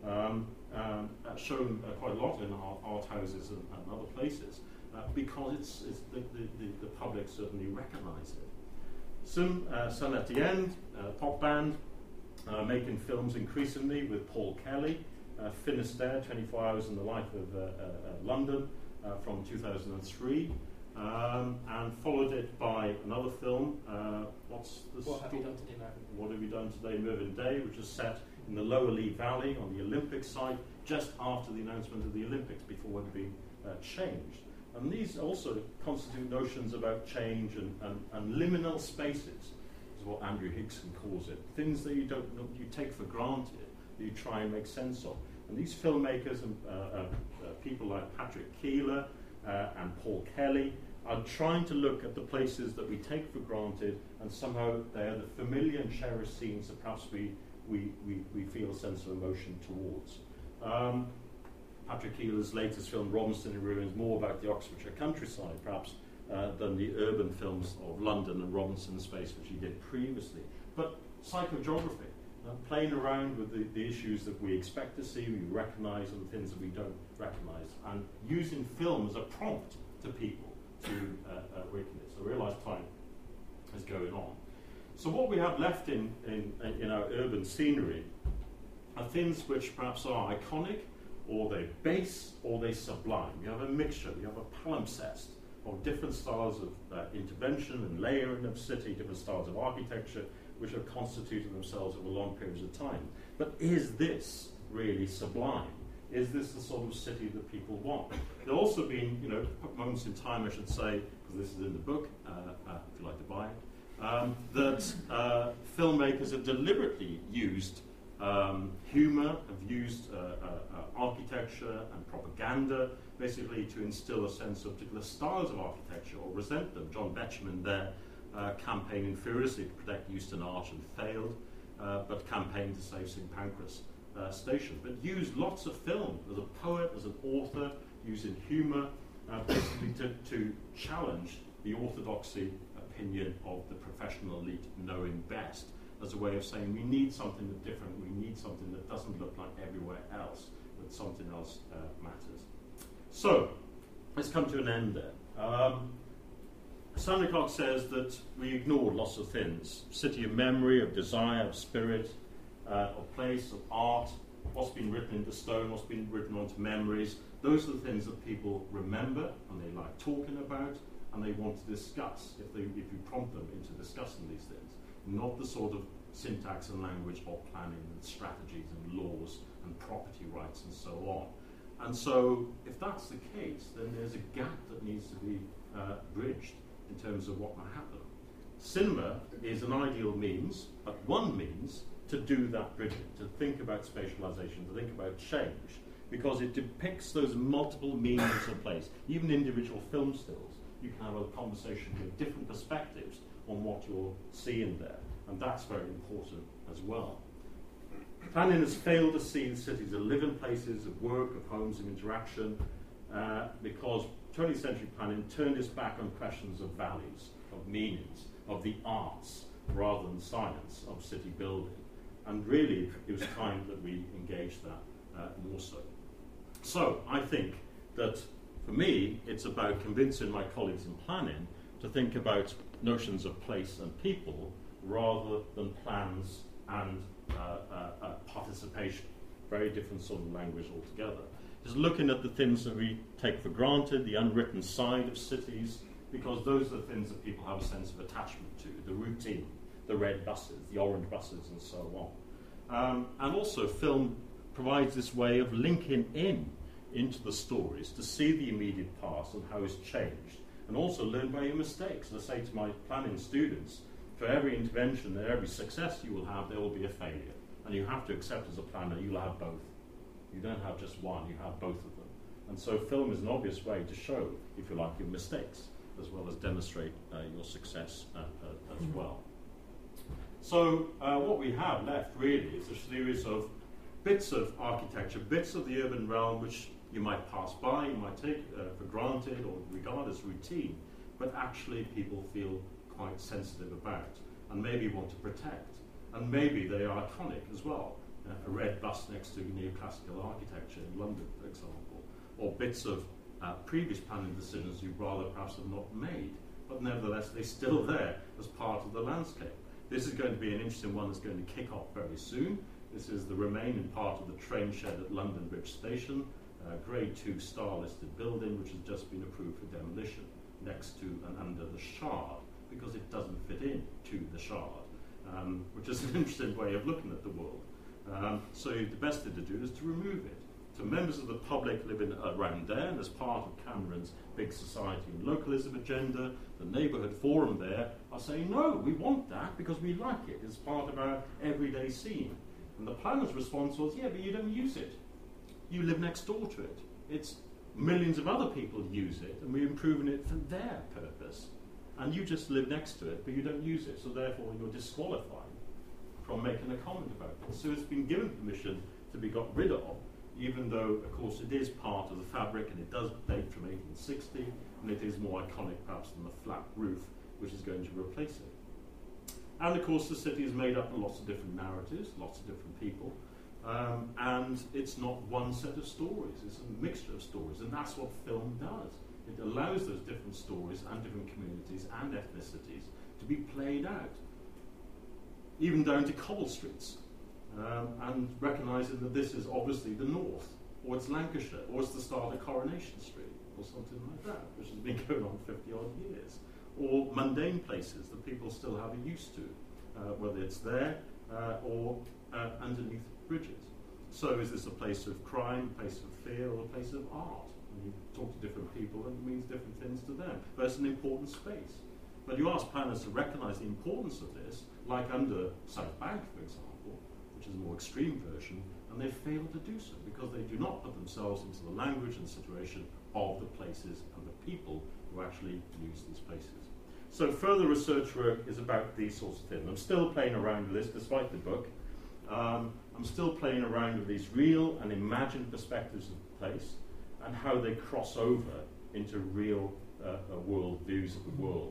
shown quite a lot in art houses and other places, because the public certainly recognise it. Saint-Étienne, pop band, making films increasingly with Paul Kelly, Finisterre, 24 Hours in the Life of London, from 2003. And followed it by another film, What Have You Done Today, Mervyn? What Have You Done Today, Mervyn Day, which is set in the Lower Lee Valley on the Olympic site, just after the announcement of the Olympics, before it had been changed. And these also constitute notions about change and liminal spaces. There's what Andrew Hickson calls it, things that you take for granted, that you try and make sense of. And these filmmakers and people like Patrick Keeler and Paul Kelly are trying to look at the places that we take for granted, and somehow they are the familiar and cherished scenes that perhaps we feel a sense of emotion towards. Patrick Keeler's latest film, Robinson in Ruins, more about the Oxfordshire countryside, perhaps, than the urban films of London and Robinson's Space, which he did previously. But psychogeography, playing around with the issues that we expect to see, we recognise, and the things that we don't recognise, and using film as a prompt to people to awaken it. So I realise time is going on. So what we have left in our urban scenery are things which perhaps are iconic, or they base, or they sublime. You have a mixture, you have a palimpsest of different styles of intervention and layering of city, different styles of architecture, which have constituted themselves over long periods of time. But is this really sublime? Is this the sort of city that people want? There have also been, moments in time, I should say, because this is in the book, if you like to buy it, that filmmakers have deliberately used humour, have used architecture and propaganda, basically to instill a sense of particular styles of architecture or resent them. John Betjeman there campaigned furiously to protect Euston Arch and failed, but campaigned to save St Pancras Station. But used lots of film as a poet, as an author, using humour, basically to challenge the orthodoxy opinion of the professional elite knowing best, as a way of saying we need something that's different, we need something that doesn't look like everywhere else, that something else matters. So, let's come to an end there. Stanley Clarke says that we ignored lots of things. City of memory, of desire, of spirit, of place, of art, what's been written into stone, what's been written onto memories. Those are the things that people remember and they like talking about and they want to discuss if you prompt them into discussing these things. Not the sort of syntax and language of planning and strategies and laws and property rights and so on. And so, if that's the case, then there's a gap that needs to be bridged in terms of what might happen. Cinema is an ideal means, but one means to do that bridging, to think about spatialization, to think about change, because it depicts those multiple meanings of place. Even individual film stills, you can have a conversation with different perspectives on what you're seeing there, and that's very important as well. Planning has failed to see the cities as living places of work, of homes, of interaction, because 20th century planning turned its back on questions of values, of meanings, of the arts, rather than science of city building. And really, it was time that we engaged that more so. So, I think that, for me, it's about convincing my colleagues in planning to think about notions of place and people rather than plans and participation. Very different sort of language altogether. Just looking at the things that we take for granted, the unwritten side of cities, because those are the things that people have a sense of attachment to, the routine, the red buses, the orange buses, and so on. And also film provides this way of linking into the stories to see the immediate past and how it's changed, and also learn by your mistakes. As I say to my planning students, for every intervention and every success you will have, there will be a failure. And you have to accept as a planner, you'll have both. You don't have just one, you have both of them. And so film is an obvious way to show, if you like, your mistakes, as well as demonstrate your success as well. So what we have left really is a series of bits of architecture, bits of the urban realm which you might pass by, you might take for granted or regard as routine, but actually people feel quite sensitive about and maybe want to protect. And maybe they are iconic as well. A red bus next to neoclassical architecture in London, for example, or bits of previous planning decisions you rather perhaps have not made, but nevertheless they're still there as part of the landscape. This is going to be an interesting one that's going to kick off very soon. This is the remaining part of the train shed at London Bridge Station, Grade 2 star-listed building, which has just been approved for demolition, next to and under the Shard, because it doesn't fit in to the Shard, which is an interesting way of looking at the world. So the best thing to do is to remove it. So members of the public living around there, and as part of Cameron's big society and localism agenda, the neighbourhood forum there are saying, no, we want that because we like it. It's part of our everyday scene. And the planner's response was, yeah, but you don't use it. You live next door to it. It's millions of other people use it, and we're improving it for their purpose. And you just live next to it, but you don't use it, so therefore you're disqualified from making a comment about it. So it's been given permission to be got rid of, even though, of course, it is part of the fabric, and it does date from 1860, and it is more iconic perhaps than the flat roof, which is going to replace it. And of course, the city is made up of lots of different narratives, lots of different people, and it's not one set of stories, it's a mixture of stories, and that's what film does. It allows those different stories and different communities and ethnicities to be played out, even down to cobble streets, and recognising that this is obviously the north, or it's Lancashire, or it's the start of Coronation Street, or something like that, which has been going on 50-odd years. Or mundane places that people still have a use to, whether it's there or underneath bridges. So is this a place of crime, a place of fear, or a place of art? And you talk to different people and it means different things to them. But it's an important space. But you ask planners to recognise the importance of this, like under South Bank, for example, which is a more extreme version, and they fail to do so because they do not put themselves into the language and situation of the places and the people who actually use these places. So further research work is about these sorts of things. I'm still playing around with this, despite the book. I'm still playing around with these real and imagined perspectives of the place and how they cross over into real world views of the world.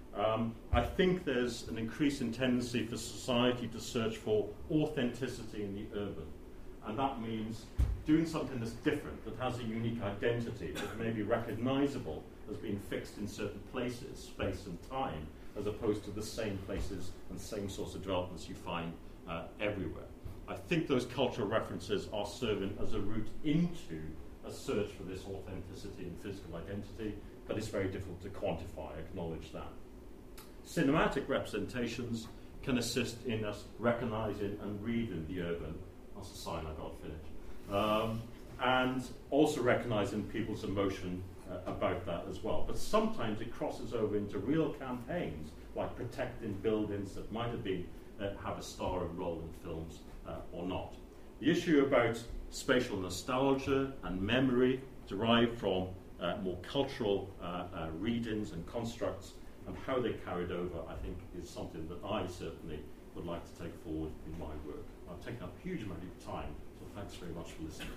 I think there's an increasing tendency for society to search for authenticity in the urban. And that means doing something that's different, that has a unique identity, that may be recognisable as being fixed in certain places, space and time, as opposed to the same places and same sorts of developments you find everywhere. I think those cultural references are serving as a route into a search for this authenticity and physical identity, but it's very difficult to quantify, I acknowledge that. Cinematic representations can assist in us recognising and reading the urban. That's a sign I got finished. And also recognising people's emotion about that as well. But sometimes it crosses over into real campaigns, like protecting buildings that might have been have a starring role in films or not. The issue about spatial nostalgia and memory derived from more cultural readings and constructs and how they carried over, I think, is something that I certainly would like to take forward in my work. I've taken up a huge amount of time, so thanks very much for listening.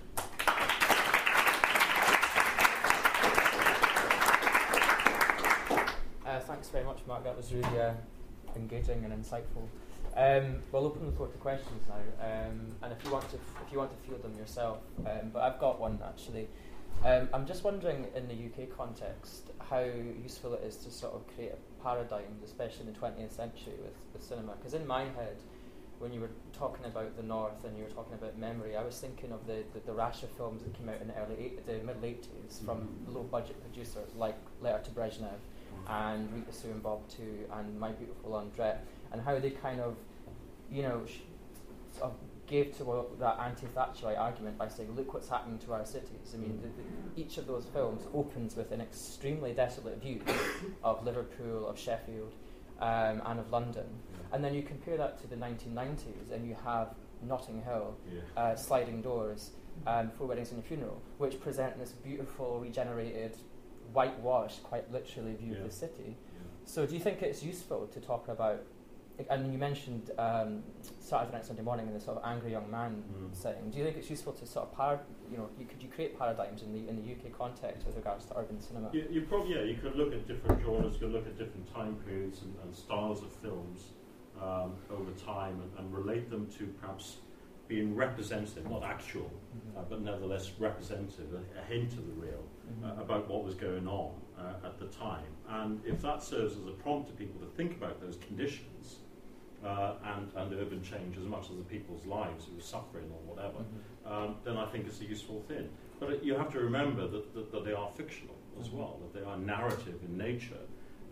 Thanks very much, Mark. That was really engaging and insightful. We'll open the floor to questions now, and if you want to field them yourself. But I've got one actually. I'm just wondering, in the UK context, how useful it is to sort of create a paradigm, especially in the 20th century with cinema. Because in my head, when you were talking about the North and you were talking about memory, I was thinking of the rash of films that came out in the middle 80s from low-budget producers like Letter to Brezhnev and Rita Sue and Bob 2 and My Beautiful Laundrette, and how they kind of, sort of gave to that anti-Thatcherite argument by saying, look what's happening to our cities. I mean, each of those films opens with an extremely desolate view of Liverpool, of Sheffield, and of London. And then you compare that to the 1990s, and you have Notting Hill, Sliding Doors, Four Weddings and a Funeral, which present this beautiful, regenerated, whitewashed, quite literally, view of the city. So do you think it's useful to talk about, and you mentioned Saturday Night, Sunday Morning in the sort of angry young man setting. Do you think it's useful to sort of could you create paradigms in the UK context with regards to urban cinema? You probably you could look at different genres, you could look at different time periods and styles of films over time and relate them to perhaps being representative, not actual, but nevertheless representative, a hint of the real about what was going on at the time. And if that serves as a prompt to people to think about those conditions and urban change as much as the people's lives who were suffering or whatever, then I think it's a useful thing. But you have to remember that they are fictional as well, that they are narrative in nature.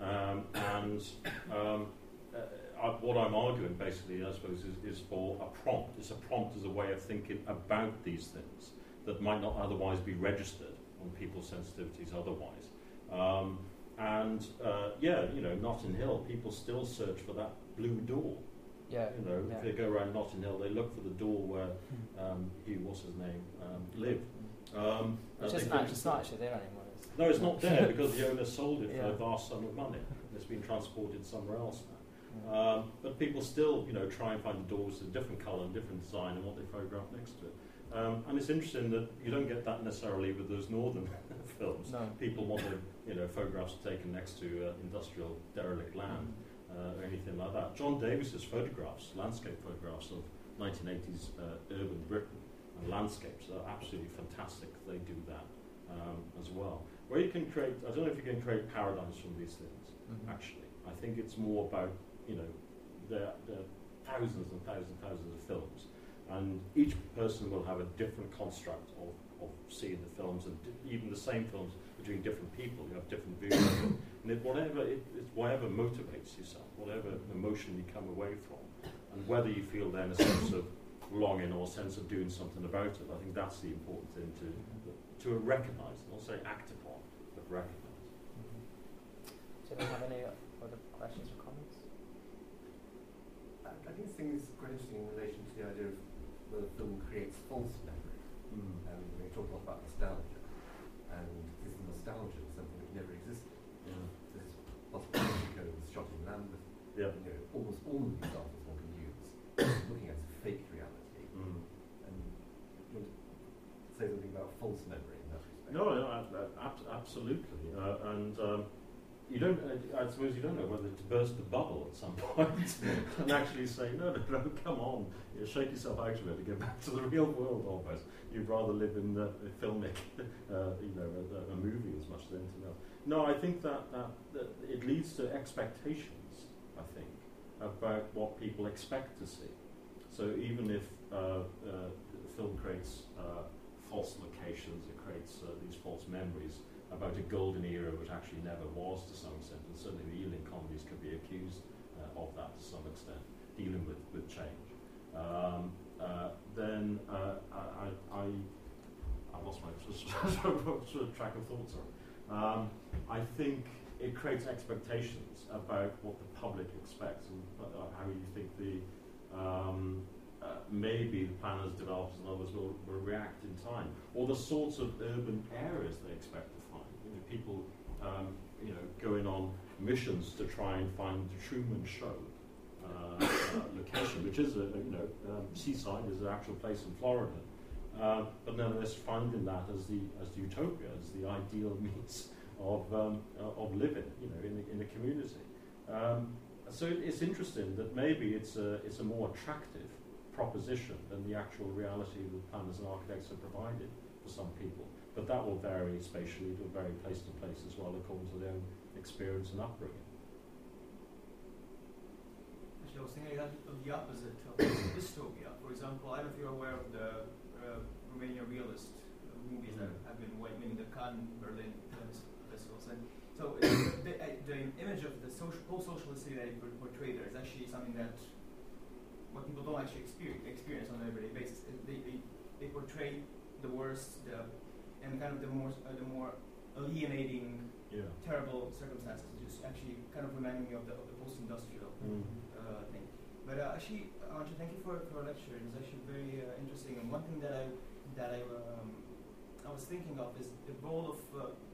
What I'm arguing basically, I suppose, is for a prompt. It's a prompt as a way of thinking about these things that might not otherwise be registered on people's sensitivities otherwise. Notting Hill, people still search for that blue door. Yeah. If they go around Notting Hill, they look for the door where Hugh, what's his name, lived. It's not actually there anymore. No, it's not there because the owner sold it for a vast sum of money. It's been transported somewhere else now. But people still, try and find the doors of a different colour and different design and what they photograph next to it. And it's interesting that you don't get that necessarily with those northern films. No. People want photographs taken next to industrial derelict land or anything like that. John Davis's photographs, landscape photographs of 1980s urban Britain and landscapes are absolutely fantastic. They do that as well. Where you can create, I don't know if you can create paradigms from these things, actually. I think it's more about, there are thousands and thousands and thousands of films, and each person will have a different construct of seeing the films, and even the same films between different people. You have different views, and it's whatever motivates yourself, whatever emotion you come away from, and whether you feel then a sense of longing or a sense of doing something about it. I think that's the important thing to recognise, not say act upon, but recognise. Do you have any other questions or comments? I think this thing is quite interesting in relation to the idea of whether film creates false memory. And we talk a lot about nostalgia, and this nostalgia is something that never existed. This is possible. Mexico was shot in Lambeth. Almost all of the examples one can use looking at a fake reality. And you want to say something about false memory in that respect? No, absolutely. You don't. I suppose you don't know whether to burst the bubble at some point and actually say, no, come on, shake yourself out of it and get back to the real world. Almost, you'd rather live in the filmic, a movie as much as anything else. No, I think that it leads to expectations. I think about what people expect to see. So even if film creates false locations, it creates these false memories about a golden era which actually never was to some extent, and certainly the Ealing comedies could be accused of that to some extent, dealing with change. Then I've lost my sort of track of thought, sorry. I think it creates expectations about what the public expects and how you think maybe the planners, developers and others will react in time, or the sorts of urban areas they expect to find. People going on missions to try and find the Truman Show location, which is seaside, is an actual place in Florida, but nevertheless finding that as the utopia, as the ideal means of living, in a community. So it's interesting that maybe it's a more attractive proposition than the actual reality that planners and architects have provided for some people. But that will vary spatially, it will vary place to place as well, according to their own experience and upbringing. Actually, I was thinking of the opposite of dystopia. For example, I don't know if you're aware of the Romanian realist movies that have been winning the Cannes, Berlin festivals. And so the image of the post-socialist city that they portray there is actually something that what people don't actually experience on an everyday basis. They portray the worst, and kind of the more alienating, terrible circumstances. Just actually kind of reminding me of the post-industrial thing. But actually, I want to thank you for a lecture. It was actually very interesting. And one thing that I was thinking of is the role of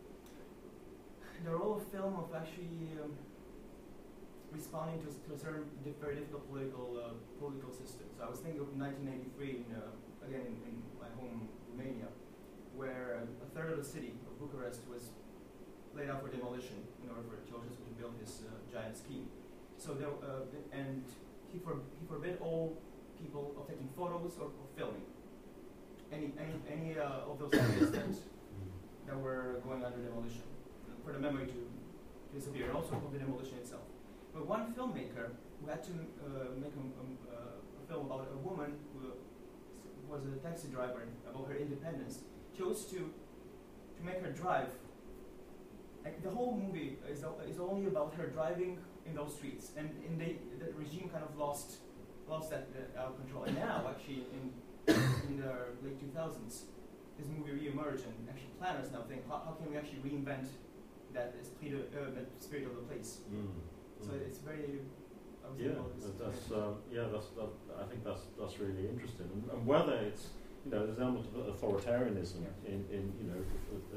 film of actually responding to a certain very difficult political system. So I was thinking of 1983 in my home Romania, where a third of the city of Bucharest was laid out for demolition in order for Ceausescu to build his giant scheme. So and he forbid all people of taking photos or filming any of those areas that were going under demolition, for the memory to disappear, and also for the demolition itself. But one filmmaker who had to make a film about a woman who was a taxi driver, about her independence, chose to make her drive. Like the whole movie is only about her driving in those streets, and the regime kind of lost that out of control. And now, actually, in the late 2000s, this movie re-emerge, and actually planners now think, how can we actually reinvent that esprit de, that spirit of the place? So it's very. I was thinking about this. I think that's really interesting, and whether it's, you know, there's an element of authoritarianism in you know,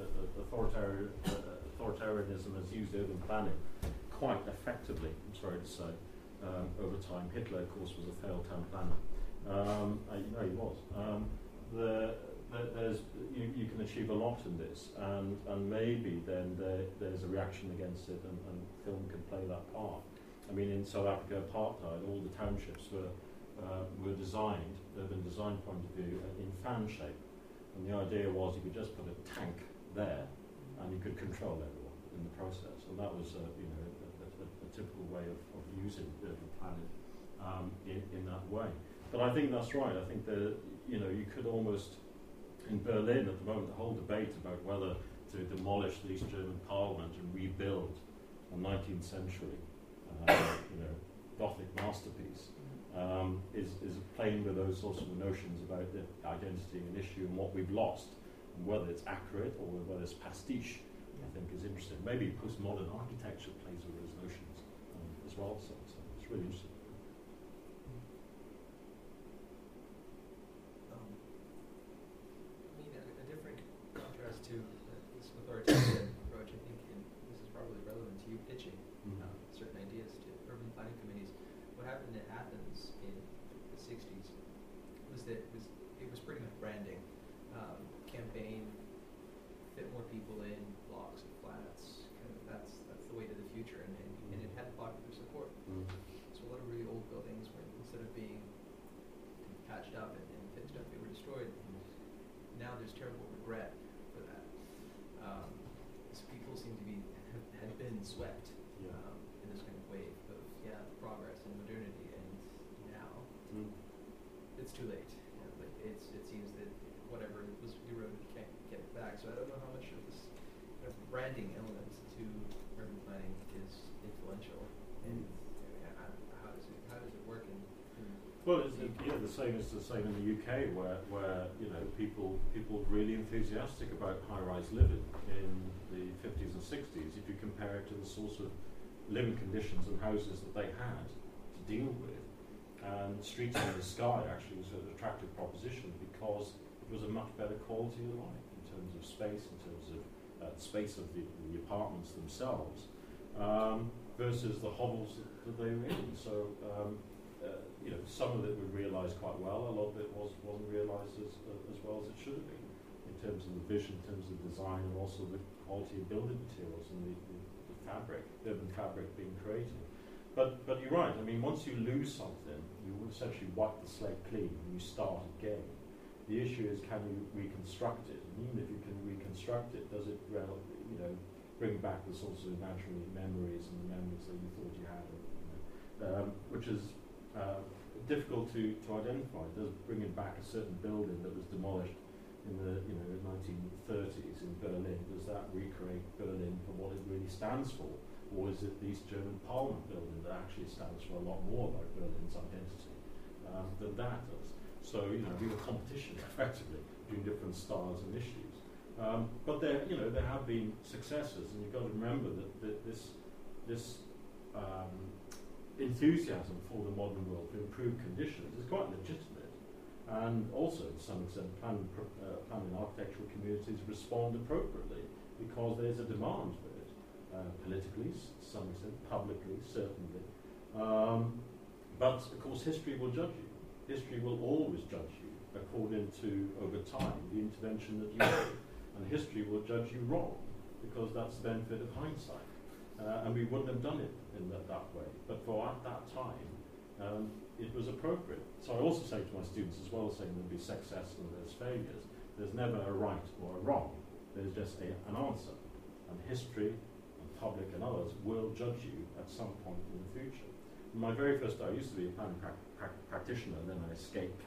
authoritarianism has used urban planning quite effectively, I'm sorry to say, over time. Hitler, of course, was a failed town planner. You know, he was. There's you can achieve a lot in this, and maybe then there's a reaction against it, and film can play that part. I mean, in South Africa, apartheid, all the townships were designed, urban design point of view, in fan shape, and the idea was you could just put a tank there, and you could control everyone in the process, and that was you know, a typical way of using urban planning in that way. But I think that's right. I think that, you know, you could almost, in Berlin at the moment, the whole debate about whether to demolish the East German Parliament and rebuild a 19th century, you know, Gothic masterpiece, is playing with those sorts of notions about the identity and issue and what we've lost, and whether it's accurate or whether it's pastiche. I think is interesting. Maybe postmodern architecture plays with those notions as well. So it's really interesting. A different contrast to this authoritarian approach, I think, and this is probably relevant to you pitching certain ideas to urban planning committees. What happened in Athens in the 60s was that it was pretty much branding, campaign, fit more people in, blocks of flats. Kind of that's the way to the future, and it had popular support. So a lot of really old buildings were, instead of being patched up and fixed up, they were destroyed. Now there's terrible regret for that. So people seem to have been swept in this kind of wave of progress and modernity, and now it's too late. You know, like it seems that whatever was eroded can't get it back. So I don't know how much of this kind of branding element to urban planning is influential, and how does it work in well, the same in the UK, where you know, people really enthusiastic about high-rise living in the 50s and 60s. If you compare it to the sorts of living conditions and houses that they had to deal with, and Streets in the Sky actually was an attractive proposition because it was a much better quality of life in terms of space, in terms of space of the apartments themselves, versus the hovels that they were in. So. You know, some of it was realised quite well. A lot of it wasn't realised as well as it should have been, in terms of the vision, in terms of design, and also the quality of building materials and the fabric, urban fabric being created. But you're right. I mean, once you lose something, you essentially wipe the slate clean and you start again. The issue is, can you reconstruct it? And even if you can reconstruct it, does it, you know, bring back the sorts of imaginary memories and the memories that you thought you had, which is difficult to identify. Does bringing back a certain building that was demolished in the 1930s in Berlin, does that recreate Berlin for what it really stands for, or is it the East German Parliament building that actually stands for a lot more about Berlin's identity than that does? So you know, we have a competition effectively between different styles and issues. But there have been successes, and you've got to remember that this enthusiasm for the modern world, for improved conditions, is quite legitimate, and also to some extent planning architectural communities respond appropriately because there's a demand for it, politically to some extent, publicly certainly, but of course history will judge you. History will always judge you according to, over time, the intervention that you make, and history will judge you wrong because that's the benefit of hindsight. And we wouldn't have done it in that way. But for at that time, it was appropriate. So I also say to my students, as well as saying there'll be success and there's failures, there's never a right or a wrong. There's just an answer. And history and public and others will judge you at some point in the future. My very first day, I used to be a planning practitioner, and then I escaped.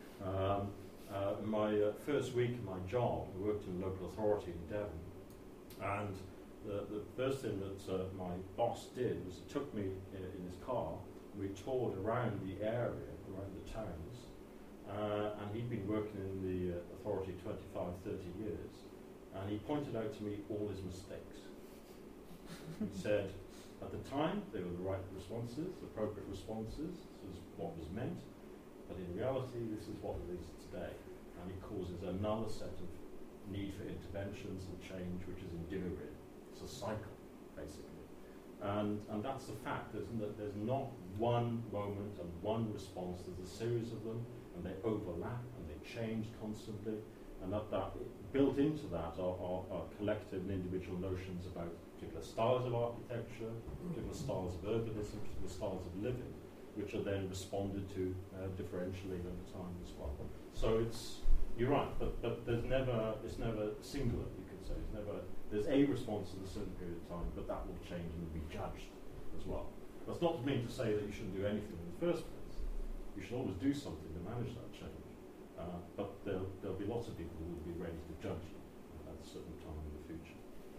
My first week of my job, I worked in a local authority in Devon, and the first thing that my boss did was took me in his car. We toured around the area, around the towns, and he'd been working in the authority 25, 30 years, and he pointed out to me all his mistakes. He said, at the time, they were the right responses, appropriate responses, this is what was meant, but in reality, this is what it is today. And it causes another set of need for interventions and change, which is enduring. It's a cycle, basically. And that's the fact, isn't it? There's not one moment and one response, there's a series of them, and they overlap, and they change constantly, and that built into that are collective and individual notions about particular styles of architecture, particular styles of urbanism, particular styles of living, which are then responded to differentially over time as well. So you're right, but it's never singular, you could say. There's a response in a certain period of time, but that will change and be judged as well. That's not to mean to say that you shouldn't do anything in the first place. You should always do something to manage that change. But there'll be lots of people who will be ready to judge you at a certain time in the future.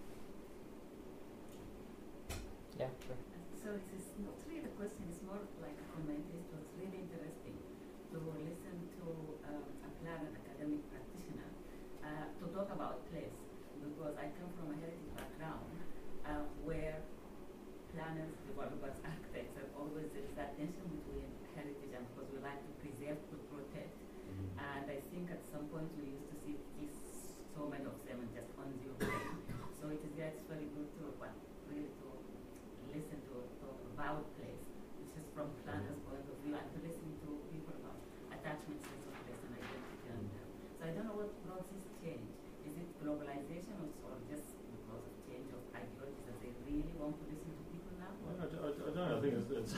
Yeah, sure. So it is not really a question, it's more like a comment. It was really interesting to listen to a planner, an academic practitioner, to talk about place, because I come from a heritage background where planners, developers, architects have always, there is that tension between heritage and because we like to preserve, to protect. And I think at some point we used to see so many of them and just on zero plane. So it is it's very good to really to listen to talk about place, which is from planners' point of view, and to listen to people about attachment, sense of place and identity. And so I don't know what brought this change. Is it globalization or just because of change of ideologies that they really want to listen to people now? Well, I don't know. I think it's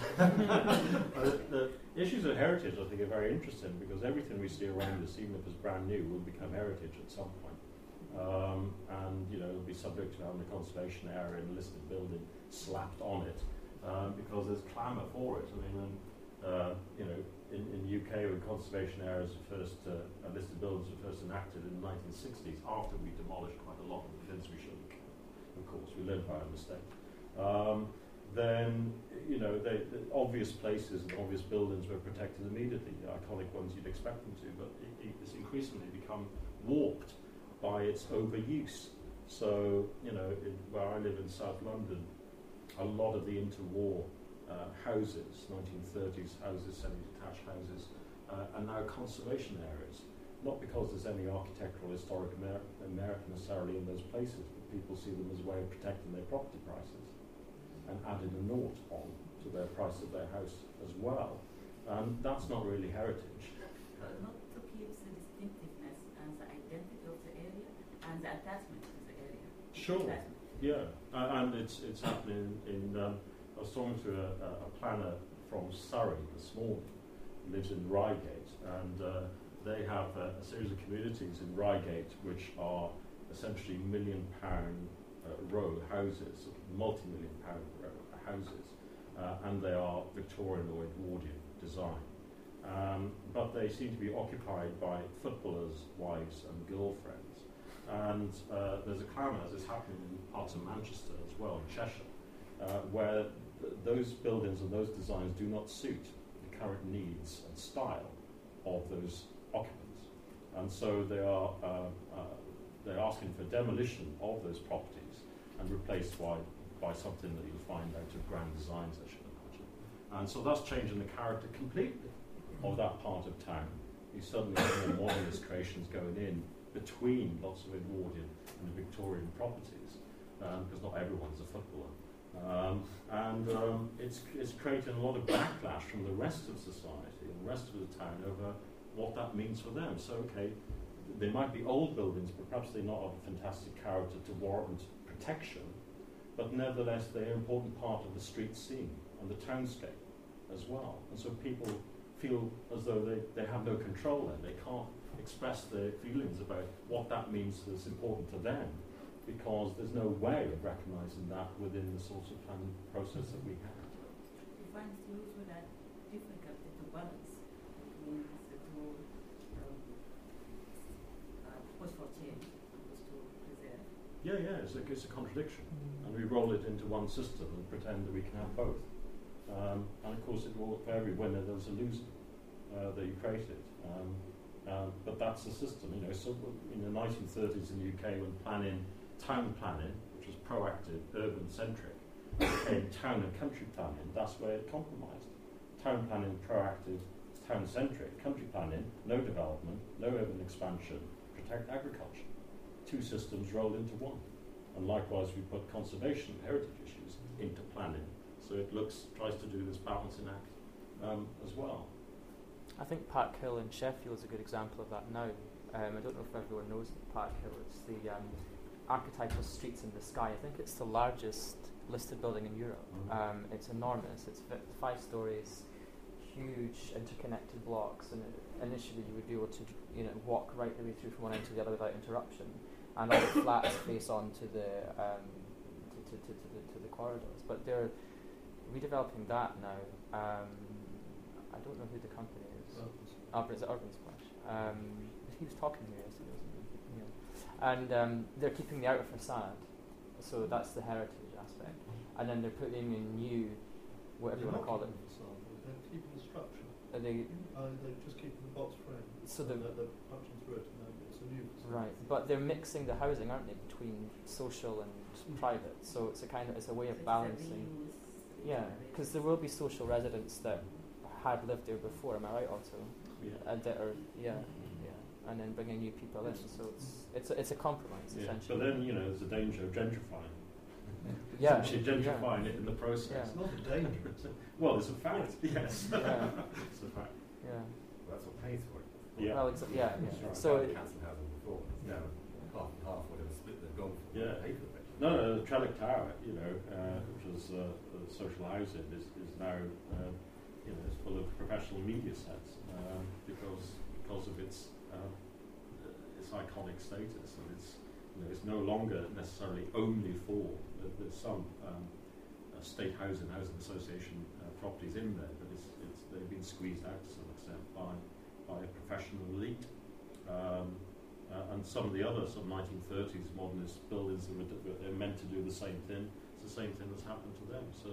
the issues of heritage, I think, are very interesting because everything we see around us, even if it's brand new, will become heritage at some point. And it'll be subject to having a conservation area and a listed building slapped on it because there's clamour for it. I mean, in the UK, when conservation areas were first, listed buildings were first enacted in the 1960s, after we demolished quite a lot of the Finsbury Shelter Camp. Of course, we learned by our mistake. Then, the obvious places and obvious buildings were protected immediately, the iconic ones you'd expect them to, but it's increasingly become warped by its overuse. So, where I live in South London, a lot of the interwar houses, 1930s houses, semi-detached houses, are now conservation areas. Not because there's any architectural historic merit necessarily in those places, but people see them as a way of protecting their property prices and added a naught on to their price of their house as well. And that's not really heritage. Not to keep the distinctiveness and the identity of the area and the attachment to the area. Sure. Yeah, and it's happening in. I was talking to a planner from Surrey this morning, who lives in Reigate, and they have a series of communities in Reigate which are essentially £1 million row houses, multi-million pound houses, and they are Victorian or Edwardian design. But they seem to be occupied by footballers' wives and girlfriends. And there's a clamour, as is happening in parts of Manchester as well, in Cheshire, where those buildings and those designs do not suit the current needs and style of those occupants. And so they're asking for demolition of those properties and replaced by something that you'll find out of grand designs, I should imagine. And so that's changing the character completely of that part of town. You suddenly have more modernist creations going in between lots of Edwardian and Victorian properties, because not everyone's a footballer. It's creating a lot of backlash from the rest of society and the rest of the town over what that means for them. So, okay, they might be old buildings, but perhaps they're not of a fantastic character to warrant protection, but nevertheless they're an important part of the street scene and the townscape as well. And so people feel as though they have no control there. They can't express their feelings about what that means that's important to them, because there's no way of recognising that within the sorts of planning process that we have. You find it's usually a difficulty to balance between the two push for change and push to preserve. Yeah, it's a contradiction. And we roll it into one system and pretend that we can have both. And of course it will, for every winner there's a loser that you created. But that's the system, you know. So in the 1930s in the UK, when town planning, which was proactive, urban-centric, became town and country planning, that's where it compromised. Town planning, proactive, town-centric. Country planning, no development, no urban expansion, protect agriculture. Two systems rolled into one. And likewise, we put conservation and heritage issues into planning. So it tries to do this balancing act as well. I think Park Hill in Sheffield is a good example of that now. I don't know if everyone knows Park Hill. It's the archetypal streets in the sky. I think it's the largest listed building in Europe. It's enormous. It's 5 stories, huge interconnected blocks, and initially you would be able to walk right the way through from one end to the other without interruption. And all the flats face on to the to the corridors. But they're redeveloping that now. I don't know who the company is. Is it Urban Splash? He was talking here yesterday, wasn't he? Yeah. And they're keeping the outer facade, so that's the heritage aspect. And then they're putting in new, whatever you want to call it. They're keeping the structure. They're just keeping the box frame. So they're punching through it, and it's a new facade. Right, but they're mixing the housing, aren't they, between social and private? So it's a way of balancing. Yeah, because there will be social residents that had lived there before. Am I right, Otto? Yeah. That are and then bringing new people in. So it's a compromise essentially. But then there's a danger of gentrifying. Yeah, Essentially gentrifying it in the process. Yeah. It's not a danger. Well, it's a fact. Yes, Yeah. it's a fact. Yeah. Well, that's what pays for it. Yeah. Well, yeah. That's right. So Council housing before. It's now half and half, whatever split they've gone for. Yeah. Pay for it. No, the Trellick Tower, which was social housing, is now it's full of professional media sets because of its iconic status, and it's no longer necessarily only for. There's some state housing association properties in there, but they've been squeezed out to some extent by a professional elite. And some of the other 1930s modernist buildings that are meant to do the same thing. It's the same thing that's happened to them. So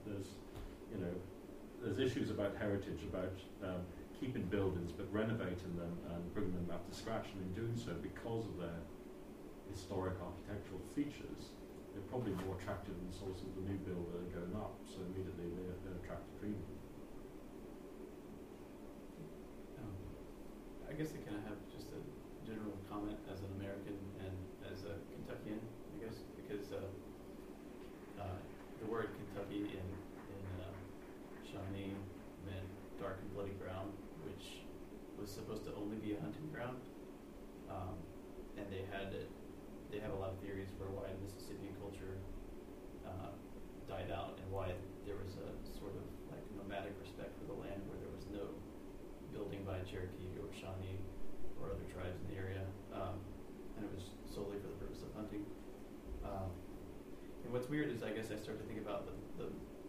there's issues about heritage, about keeping buildings but renovating them and bringing them up to scratch. And in doing so, because of their historic architectural features, they're probably more attractive than sort of the new build that are going up. So immediately they're attractive premium. I guess I kind of have just a general comment as an American and as a Kentuckian, I guess, because the word Kentucky in Shawnee meant dark and bloody ground, which was supposed to only be a hunting ground, and they have a lot of theories for why Mississippi culture died out and why there was a sort of like nomadic respect for the land where there was no building by Cherokee or Shawnee or other tribes in the area, and it was solely for the purpose of hunting. And what's weird is, I guess, I start to think about the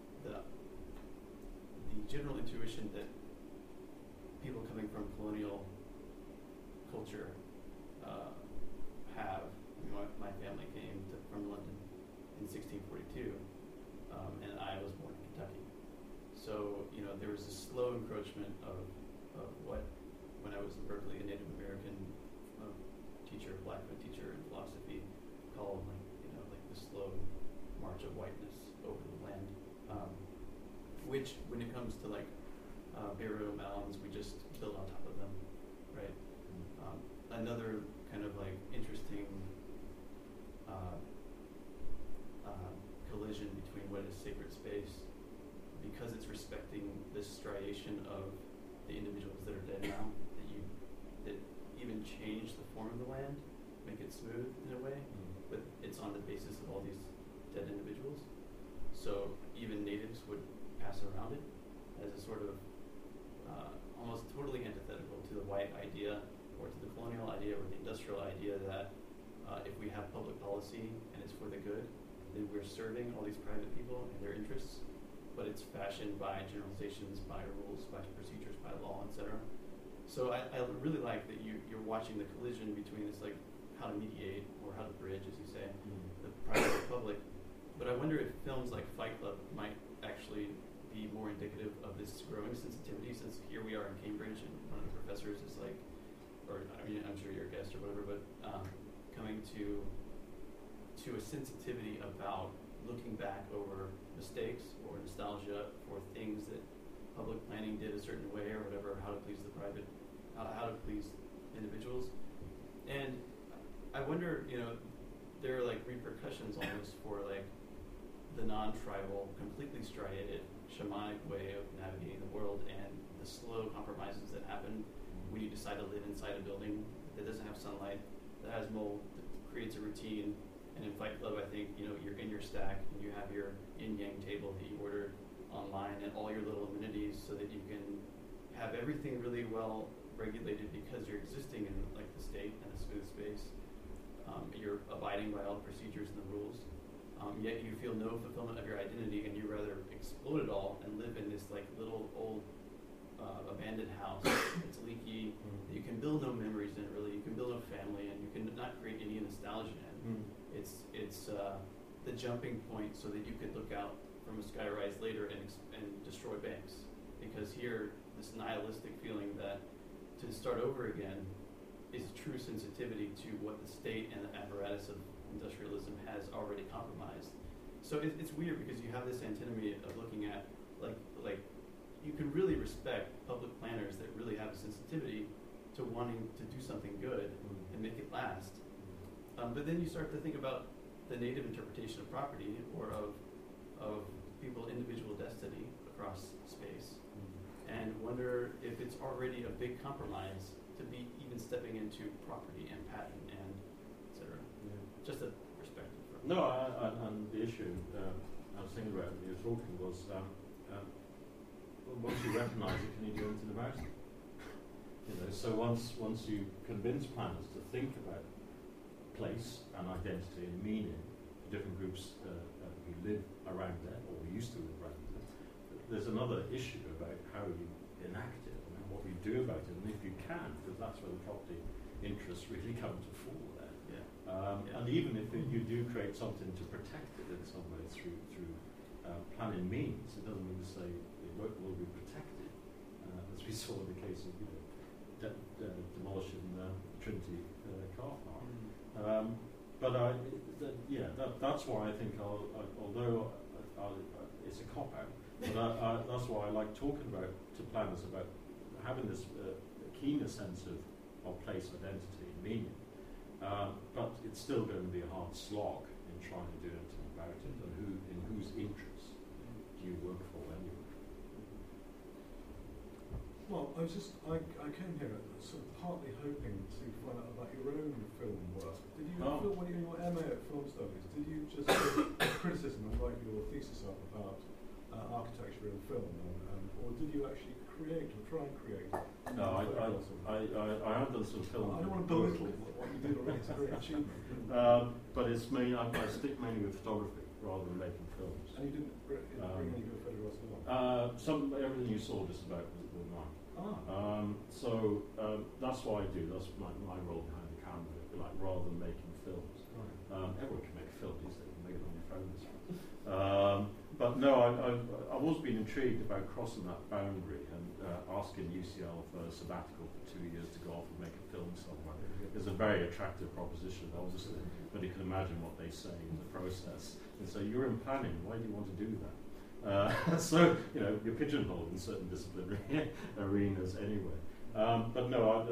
general intuition that people coming from colonial culture have. I mean, my family came from London in 1642, and I was born in Kentucky. So there was a slow encroachment of what, when I was in Berkeley, a Native American teacher, Blackfoot teacher in philosophy, called like the slow march of whiteness over the land, which when it comes to burial mounds, we just build on top of them, right? Another kind of interesting collision between what is sacred space, because it's respecting this striation of the individuals that are dead now, that even change the form of the land, make it smooth in a way, but it's on the basis of all these dead individuals. So even natives would pass around it as a sort of almost totally antithetical to the white idea or to the colonial idea or the industrial idea that if we have public policy and it's for the good, then we're serving all these private people and their interests, but it's fashioned by generalizations, by rules, by procedures, by law, etc. So I really like that you're watching the collision between this how to mediate or how to bridge, as you say, the private and public. But I wonder if films like Fight Club might actually be more indicative of this growing sensitivity, since here we are in Cambridge and one of the professors is like, or I mean, I'm sure you're a guest or whatever, but coming to a sensitivity about looking back over mistakes or nostalgia for things that public planning did a certain way or whatever, how to please the private, how to please individuals. And I wonder, you know, there are like repercussions almost for like the non-tribal, completely striated, shamanic way of navigating the world and the slow compromises that happen when you decide to live inside a building that doesn't have sunlight, that has mold, that creates a routine. And in Fight Club, I think, you know, you're in your stack and you have your yin-yang table that you ordered online and all your little amenities so that you can have everything really well regulated because you're existing in like the state and a smooth space. You're abiding by all the procedures and the rules. Yet you feel no fulfillment of your identity and you rather explode it all and live in this like little old abandoned house. It's leaky. You can build no memories in it really. You can build no family and you can not create any nostalgia in. It's the jumping point so that you could look out from a skyrise later and destroy banks. Because here, this nihilistic feeling that to start over again is true sensitivity to what the state and the apparatus of industrialism has already compromised. So it's weird because you have this antinomy of looking at like you can really respect public planners that really have a sensitivity to wanting to do something good and make it last. But then you start to think about the native interpretation of property or of people's individual destiny across space and wonder if it's already a big compromise to be even stepping into property and patent and et cetera. Yeah. Just a perspective. No, and the issue I was thinking about when you were talking was well, once you recognise it, can you do anything about it? You know, so once you convince planners to think about place and identity and meaning for different groups who live around there or who used to live around there, there's another issue about how you enact it and what you do about it, and if you can, because that's where the property interests really come to fore there. And even if you do create something to protect it in some way through planning means, it doesn't mean to say it will be protected, as we saw in the case of demolishing Trinity car park. That's why I think although it's a cop out, but that's why I like talking to planners about having this keener sense of place, identity, and meaning. But it's still going to be a hard slog in trying to do anything about it, and in whose interests do you work for anyway? Well, I came here sort of partly hoping to find out about your own film work. Did you feel when you were MA at Film Studies, did you just criticism and write your thesis up about architecture in film, or did you actually create or try and create? No, I have done some film. I don't want to belittle what you did already. It's a great achievement. But it's mainly I stick mainly with photography rather than making films. And you didn't bring any good photographs at all? Everything you saw just about was mine. So that's what I do. That's my role behind the camera, if you like, rather than making films. Right. Everyone can make a film these days. You can make it on your phone this way. But no, I've always been intrigued about crossing that boundary and asking UCL for a sabbatical for 2 years to go off and make a film somewhere. It's a very attractive proposition, obviously, but you can imagine what they say in the process. And so you're in planning, why do you want to do that? So, you know, you're pigeonholed in certain disciplinary arenas anyway. But no,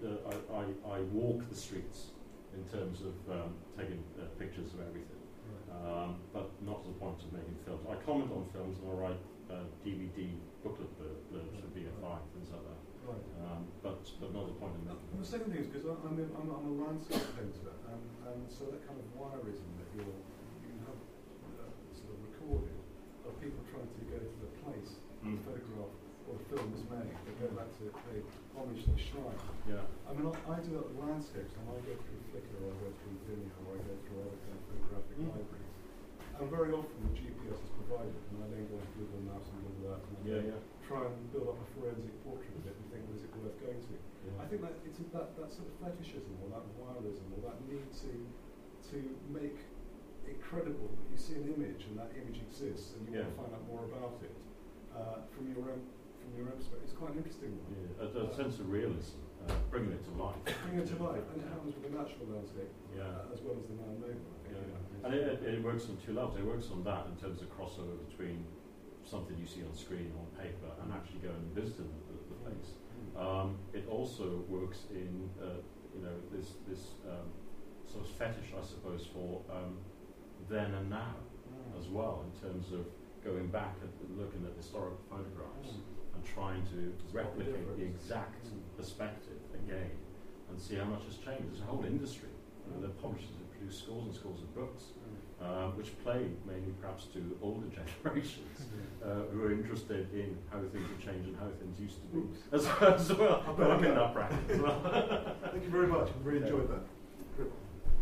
I walk the streets in terms of taking pictures of everything. But not to the point of making films. I comment on films and I write DVD booklet blurbs for BFI, things like that. Right. But not the point of making And the second thing is because I'm a landscape painter, and so that kind of wirism that you have sort of recorded of people trying to go to the place the photograph or the film is made, they go back to pay homage to the shrine. Yeah. I mean, I do landscapes, and I go through Flickr, or I go through Vimeo, or I go through other kind of photographic libraries. And very often the GPS is provided, and I then go to Google Maps and Google Earth, and try and build up a forensic portrait of it and think, well, is it worth going to? I think that it's that sort of fetishism, or that wirism, or that need to make it credible that you see an image and that image exists, and you want to find out more about it. from your own perspective. It's quite an interesting one. Yeah, a sense of realism, bringing it to life. Bringing it to life, and it happens with the natural landscape as well as the man-made one. I think. And it works on two levels. It works on that in terms of crossover between something you see on screen on paper and actually going and visiting the place. It also works in this sort of fetish, I suppose, for then and now as well, in terms of going back and looking at historical photographs and trying to replicate the exact perspective again and see how much has changed. There's a whole industry. There are publishers that produce scores and scores of books, which play mainly perhaps to older generations who are interested in how things have changed and how things used to be as well. I'm in that bracket as well. Thank you very much. I really enjoyed that. Good.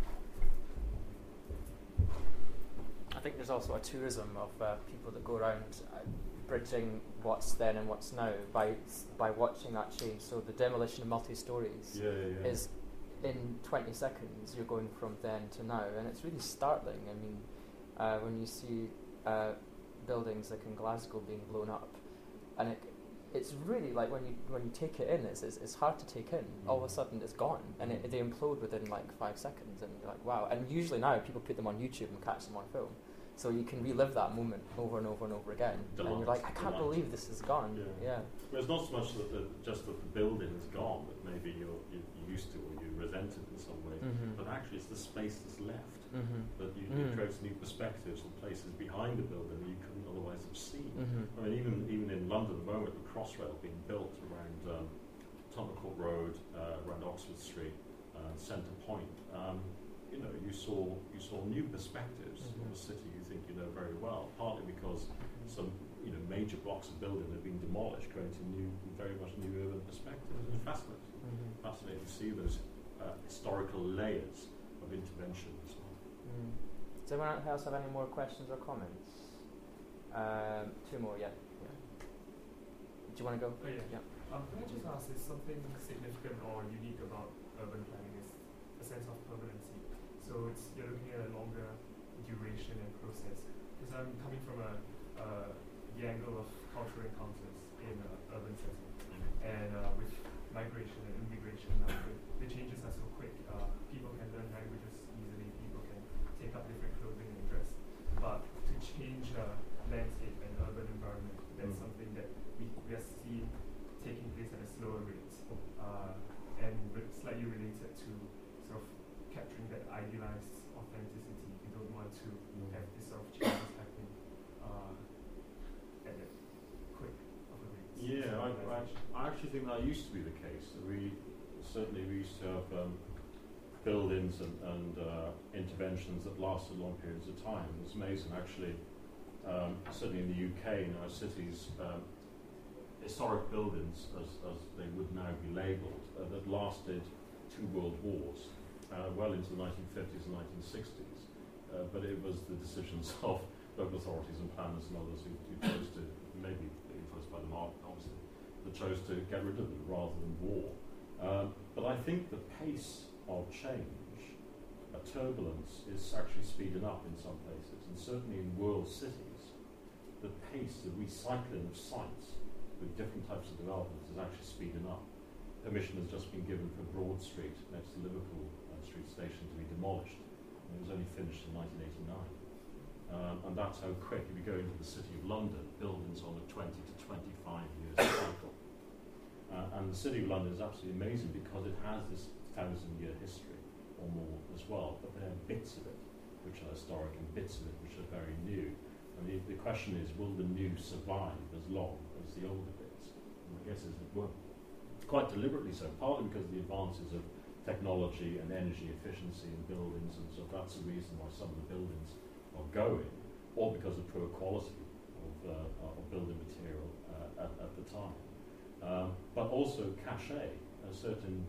I think there's also a tourism of people that go around bridging what's then and what's now by watching that change. So the demolition of multi-stories is in 20 seconds you're going from then to now, and it's really startling. I mean, when you see buildings like in Glasgow being blown up, and it's really like when you take it in, it's hard to take in. All of a sudden it's gone, and they implode within like 5 seconds, and you're like, wow. And usually now people put them on YouTube and catch them on film, so you can relive that moment over and over and over again. And you're like, I can't believe this is gone. Yeah. Well, it's not so much that just that the building is gone that maybe you're used to or you resent it in some way, but actually it's the space that's left that it creates new perspectives and places behind the building that you couldn't otherwise have seen. I mean, even in London at the moment, the Crossrail being built around Tottenham Court Road, around Oxford Street, Centre Point. You saw new perspectives of a city you think you know very well, partly because some major blocks of building have been demolished, creating very much new urban perspectives. It's fascinating to see those historical layers of intervention as well. Does anyone else have any more questions or comments? Two more, yeah. Do you want to go? Oh, yeah. Can I just ask, is something significant or unique about urban planning is a sense of permanency? So you're looking at a longer duration and process. Because I'm coming from the angle of cultural encounters in an urban setting, and with migration and immigration now, the changes are so quick. People can learn languages easily. People can take up different clothing and dress. But to change a landscape and urban environment, that's something that we are seeing taking place at a slower rate, and slightly related to sort of capturing that idealized authenticity. You don't want to have this sort of changes happening at that quick of a rate. Yeah, I actually think that used to be the case. We used to have buildings and interventions that lasted long periods of time. It's amazing, actually. Certainly in the UK, in our cities, historic buildings, as they would now be labelled, that lasted 2 world wars, well into the 1950s and 1960s. But it was the decisions of local authorities and planners and others who chose to, maybe influenced by the market, obviously, that chose to get rid of them rather than war. But I think the pace of change, turbulence, is actually speeding up in some places, and certainly in world cities, the pace of recycling of sites with different types of developments is actually speeding up. Permission has just been given for Broad Street next to Liverpool Street Station to be demolished. And it was only finished in 1989. And that's how quick, if you go into the City of London, buildings on a 20 to 25 years cycle. And the City of London is absolutely amazing because it has this 1,000-year history or more as well, but there are bits of it which are historic and bits of it which are very new. And the question is, will the new survive as long as the older bits? And my guess is it won't. Quite deliberately so, partly because of the advances of technology and energy efficiency in buildings, and so that's the reason why some of the buildings are going, or because of poor quality of building material at the time. But also cachet, a certain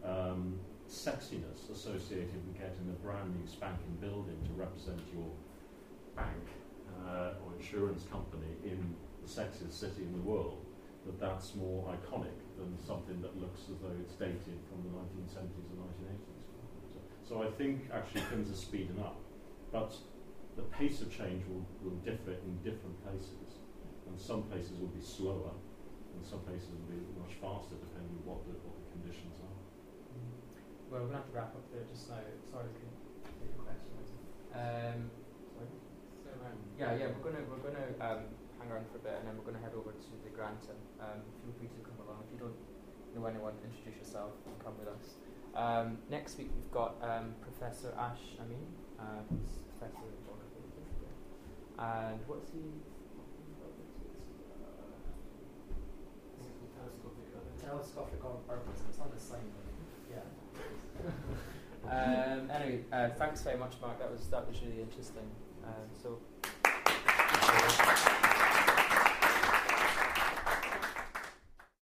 sexiness associated with getting a brand new spanking building to represent your bank or insurance company in the sexiest city in the world, that's more iconic than something that looks as though it's dated from the 1970s or 1980s. So I think actually things are speeding up, but the pace of change will differ in different places. And and some places will be slower, and some places will be much faster, depending on what the conditions are. Well, we're going to have to wrap up there just now. Sorry, I couldn't take your question. Sorry. Yeah, we're gonna hang around for a bit, and then we're gonna head over to the Grantham. Feel free to come along. If you don't know anyone, introduce yourself and come with us. Next week we've got Professor Ash Amin, who's Professor of Geography, and what's he? Telescopic on purpose. It's on the sign. Yeah. Anyway, thanks very much, Mark. That was really interesting. So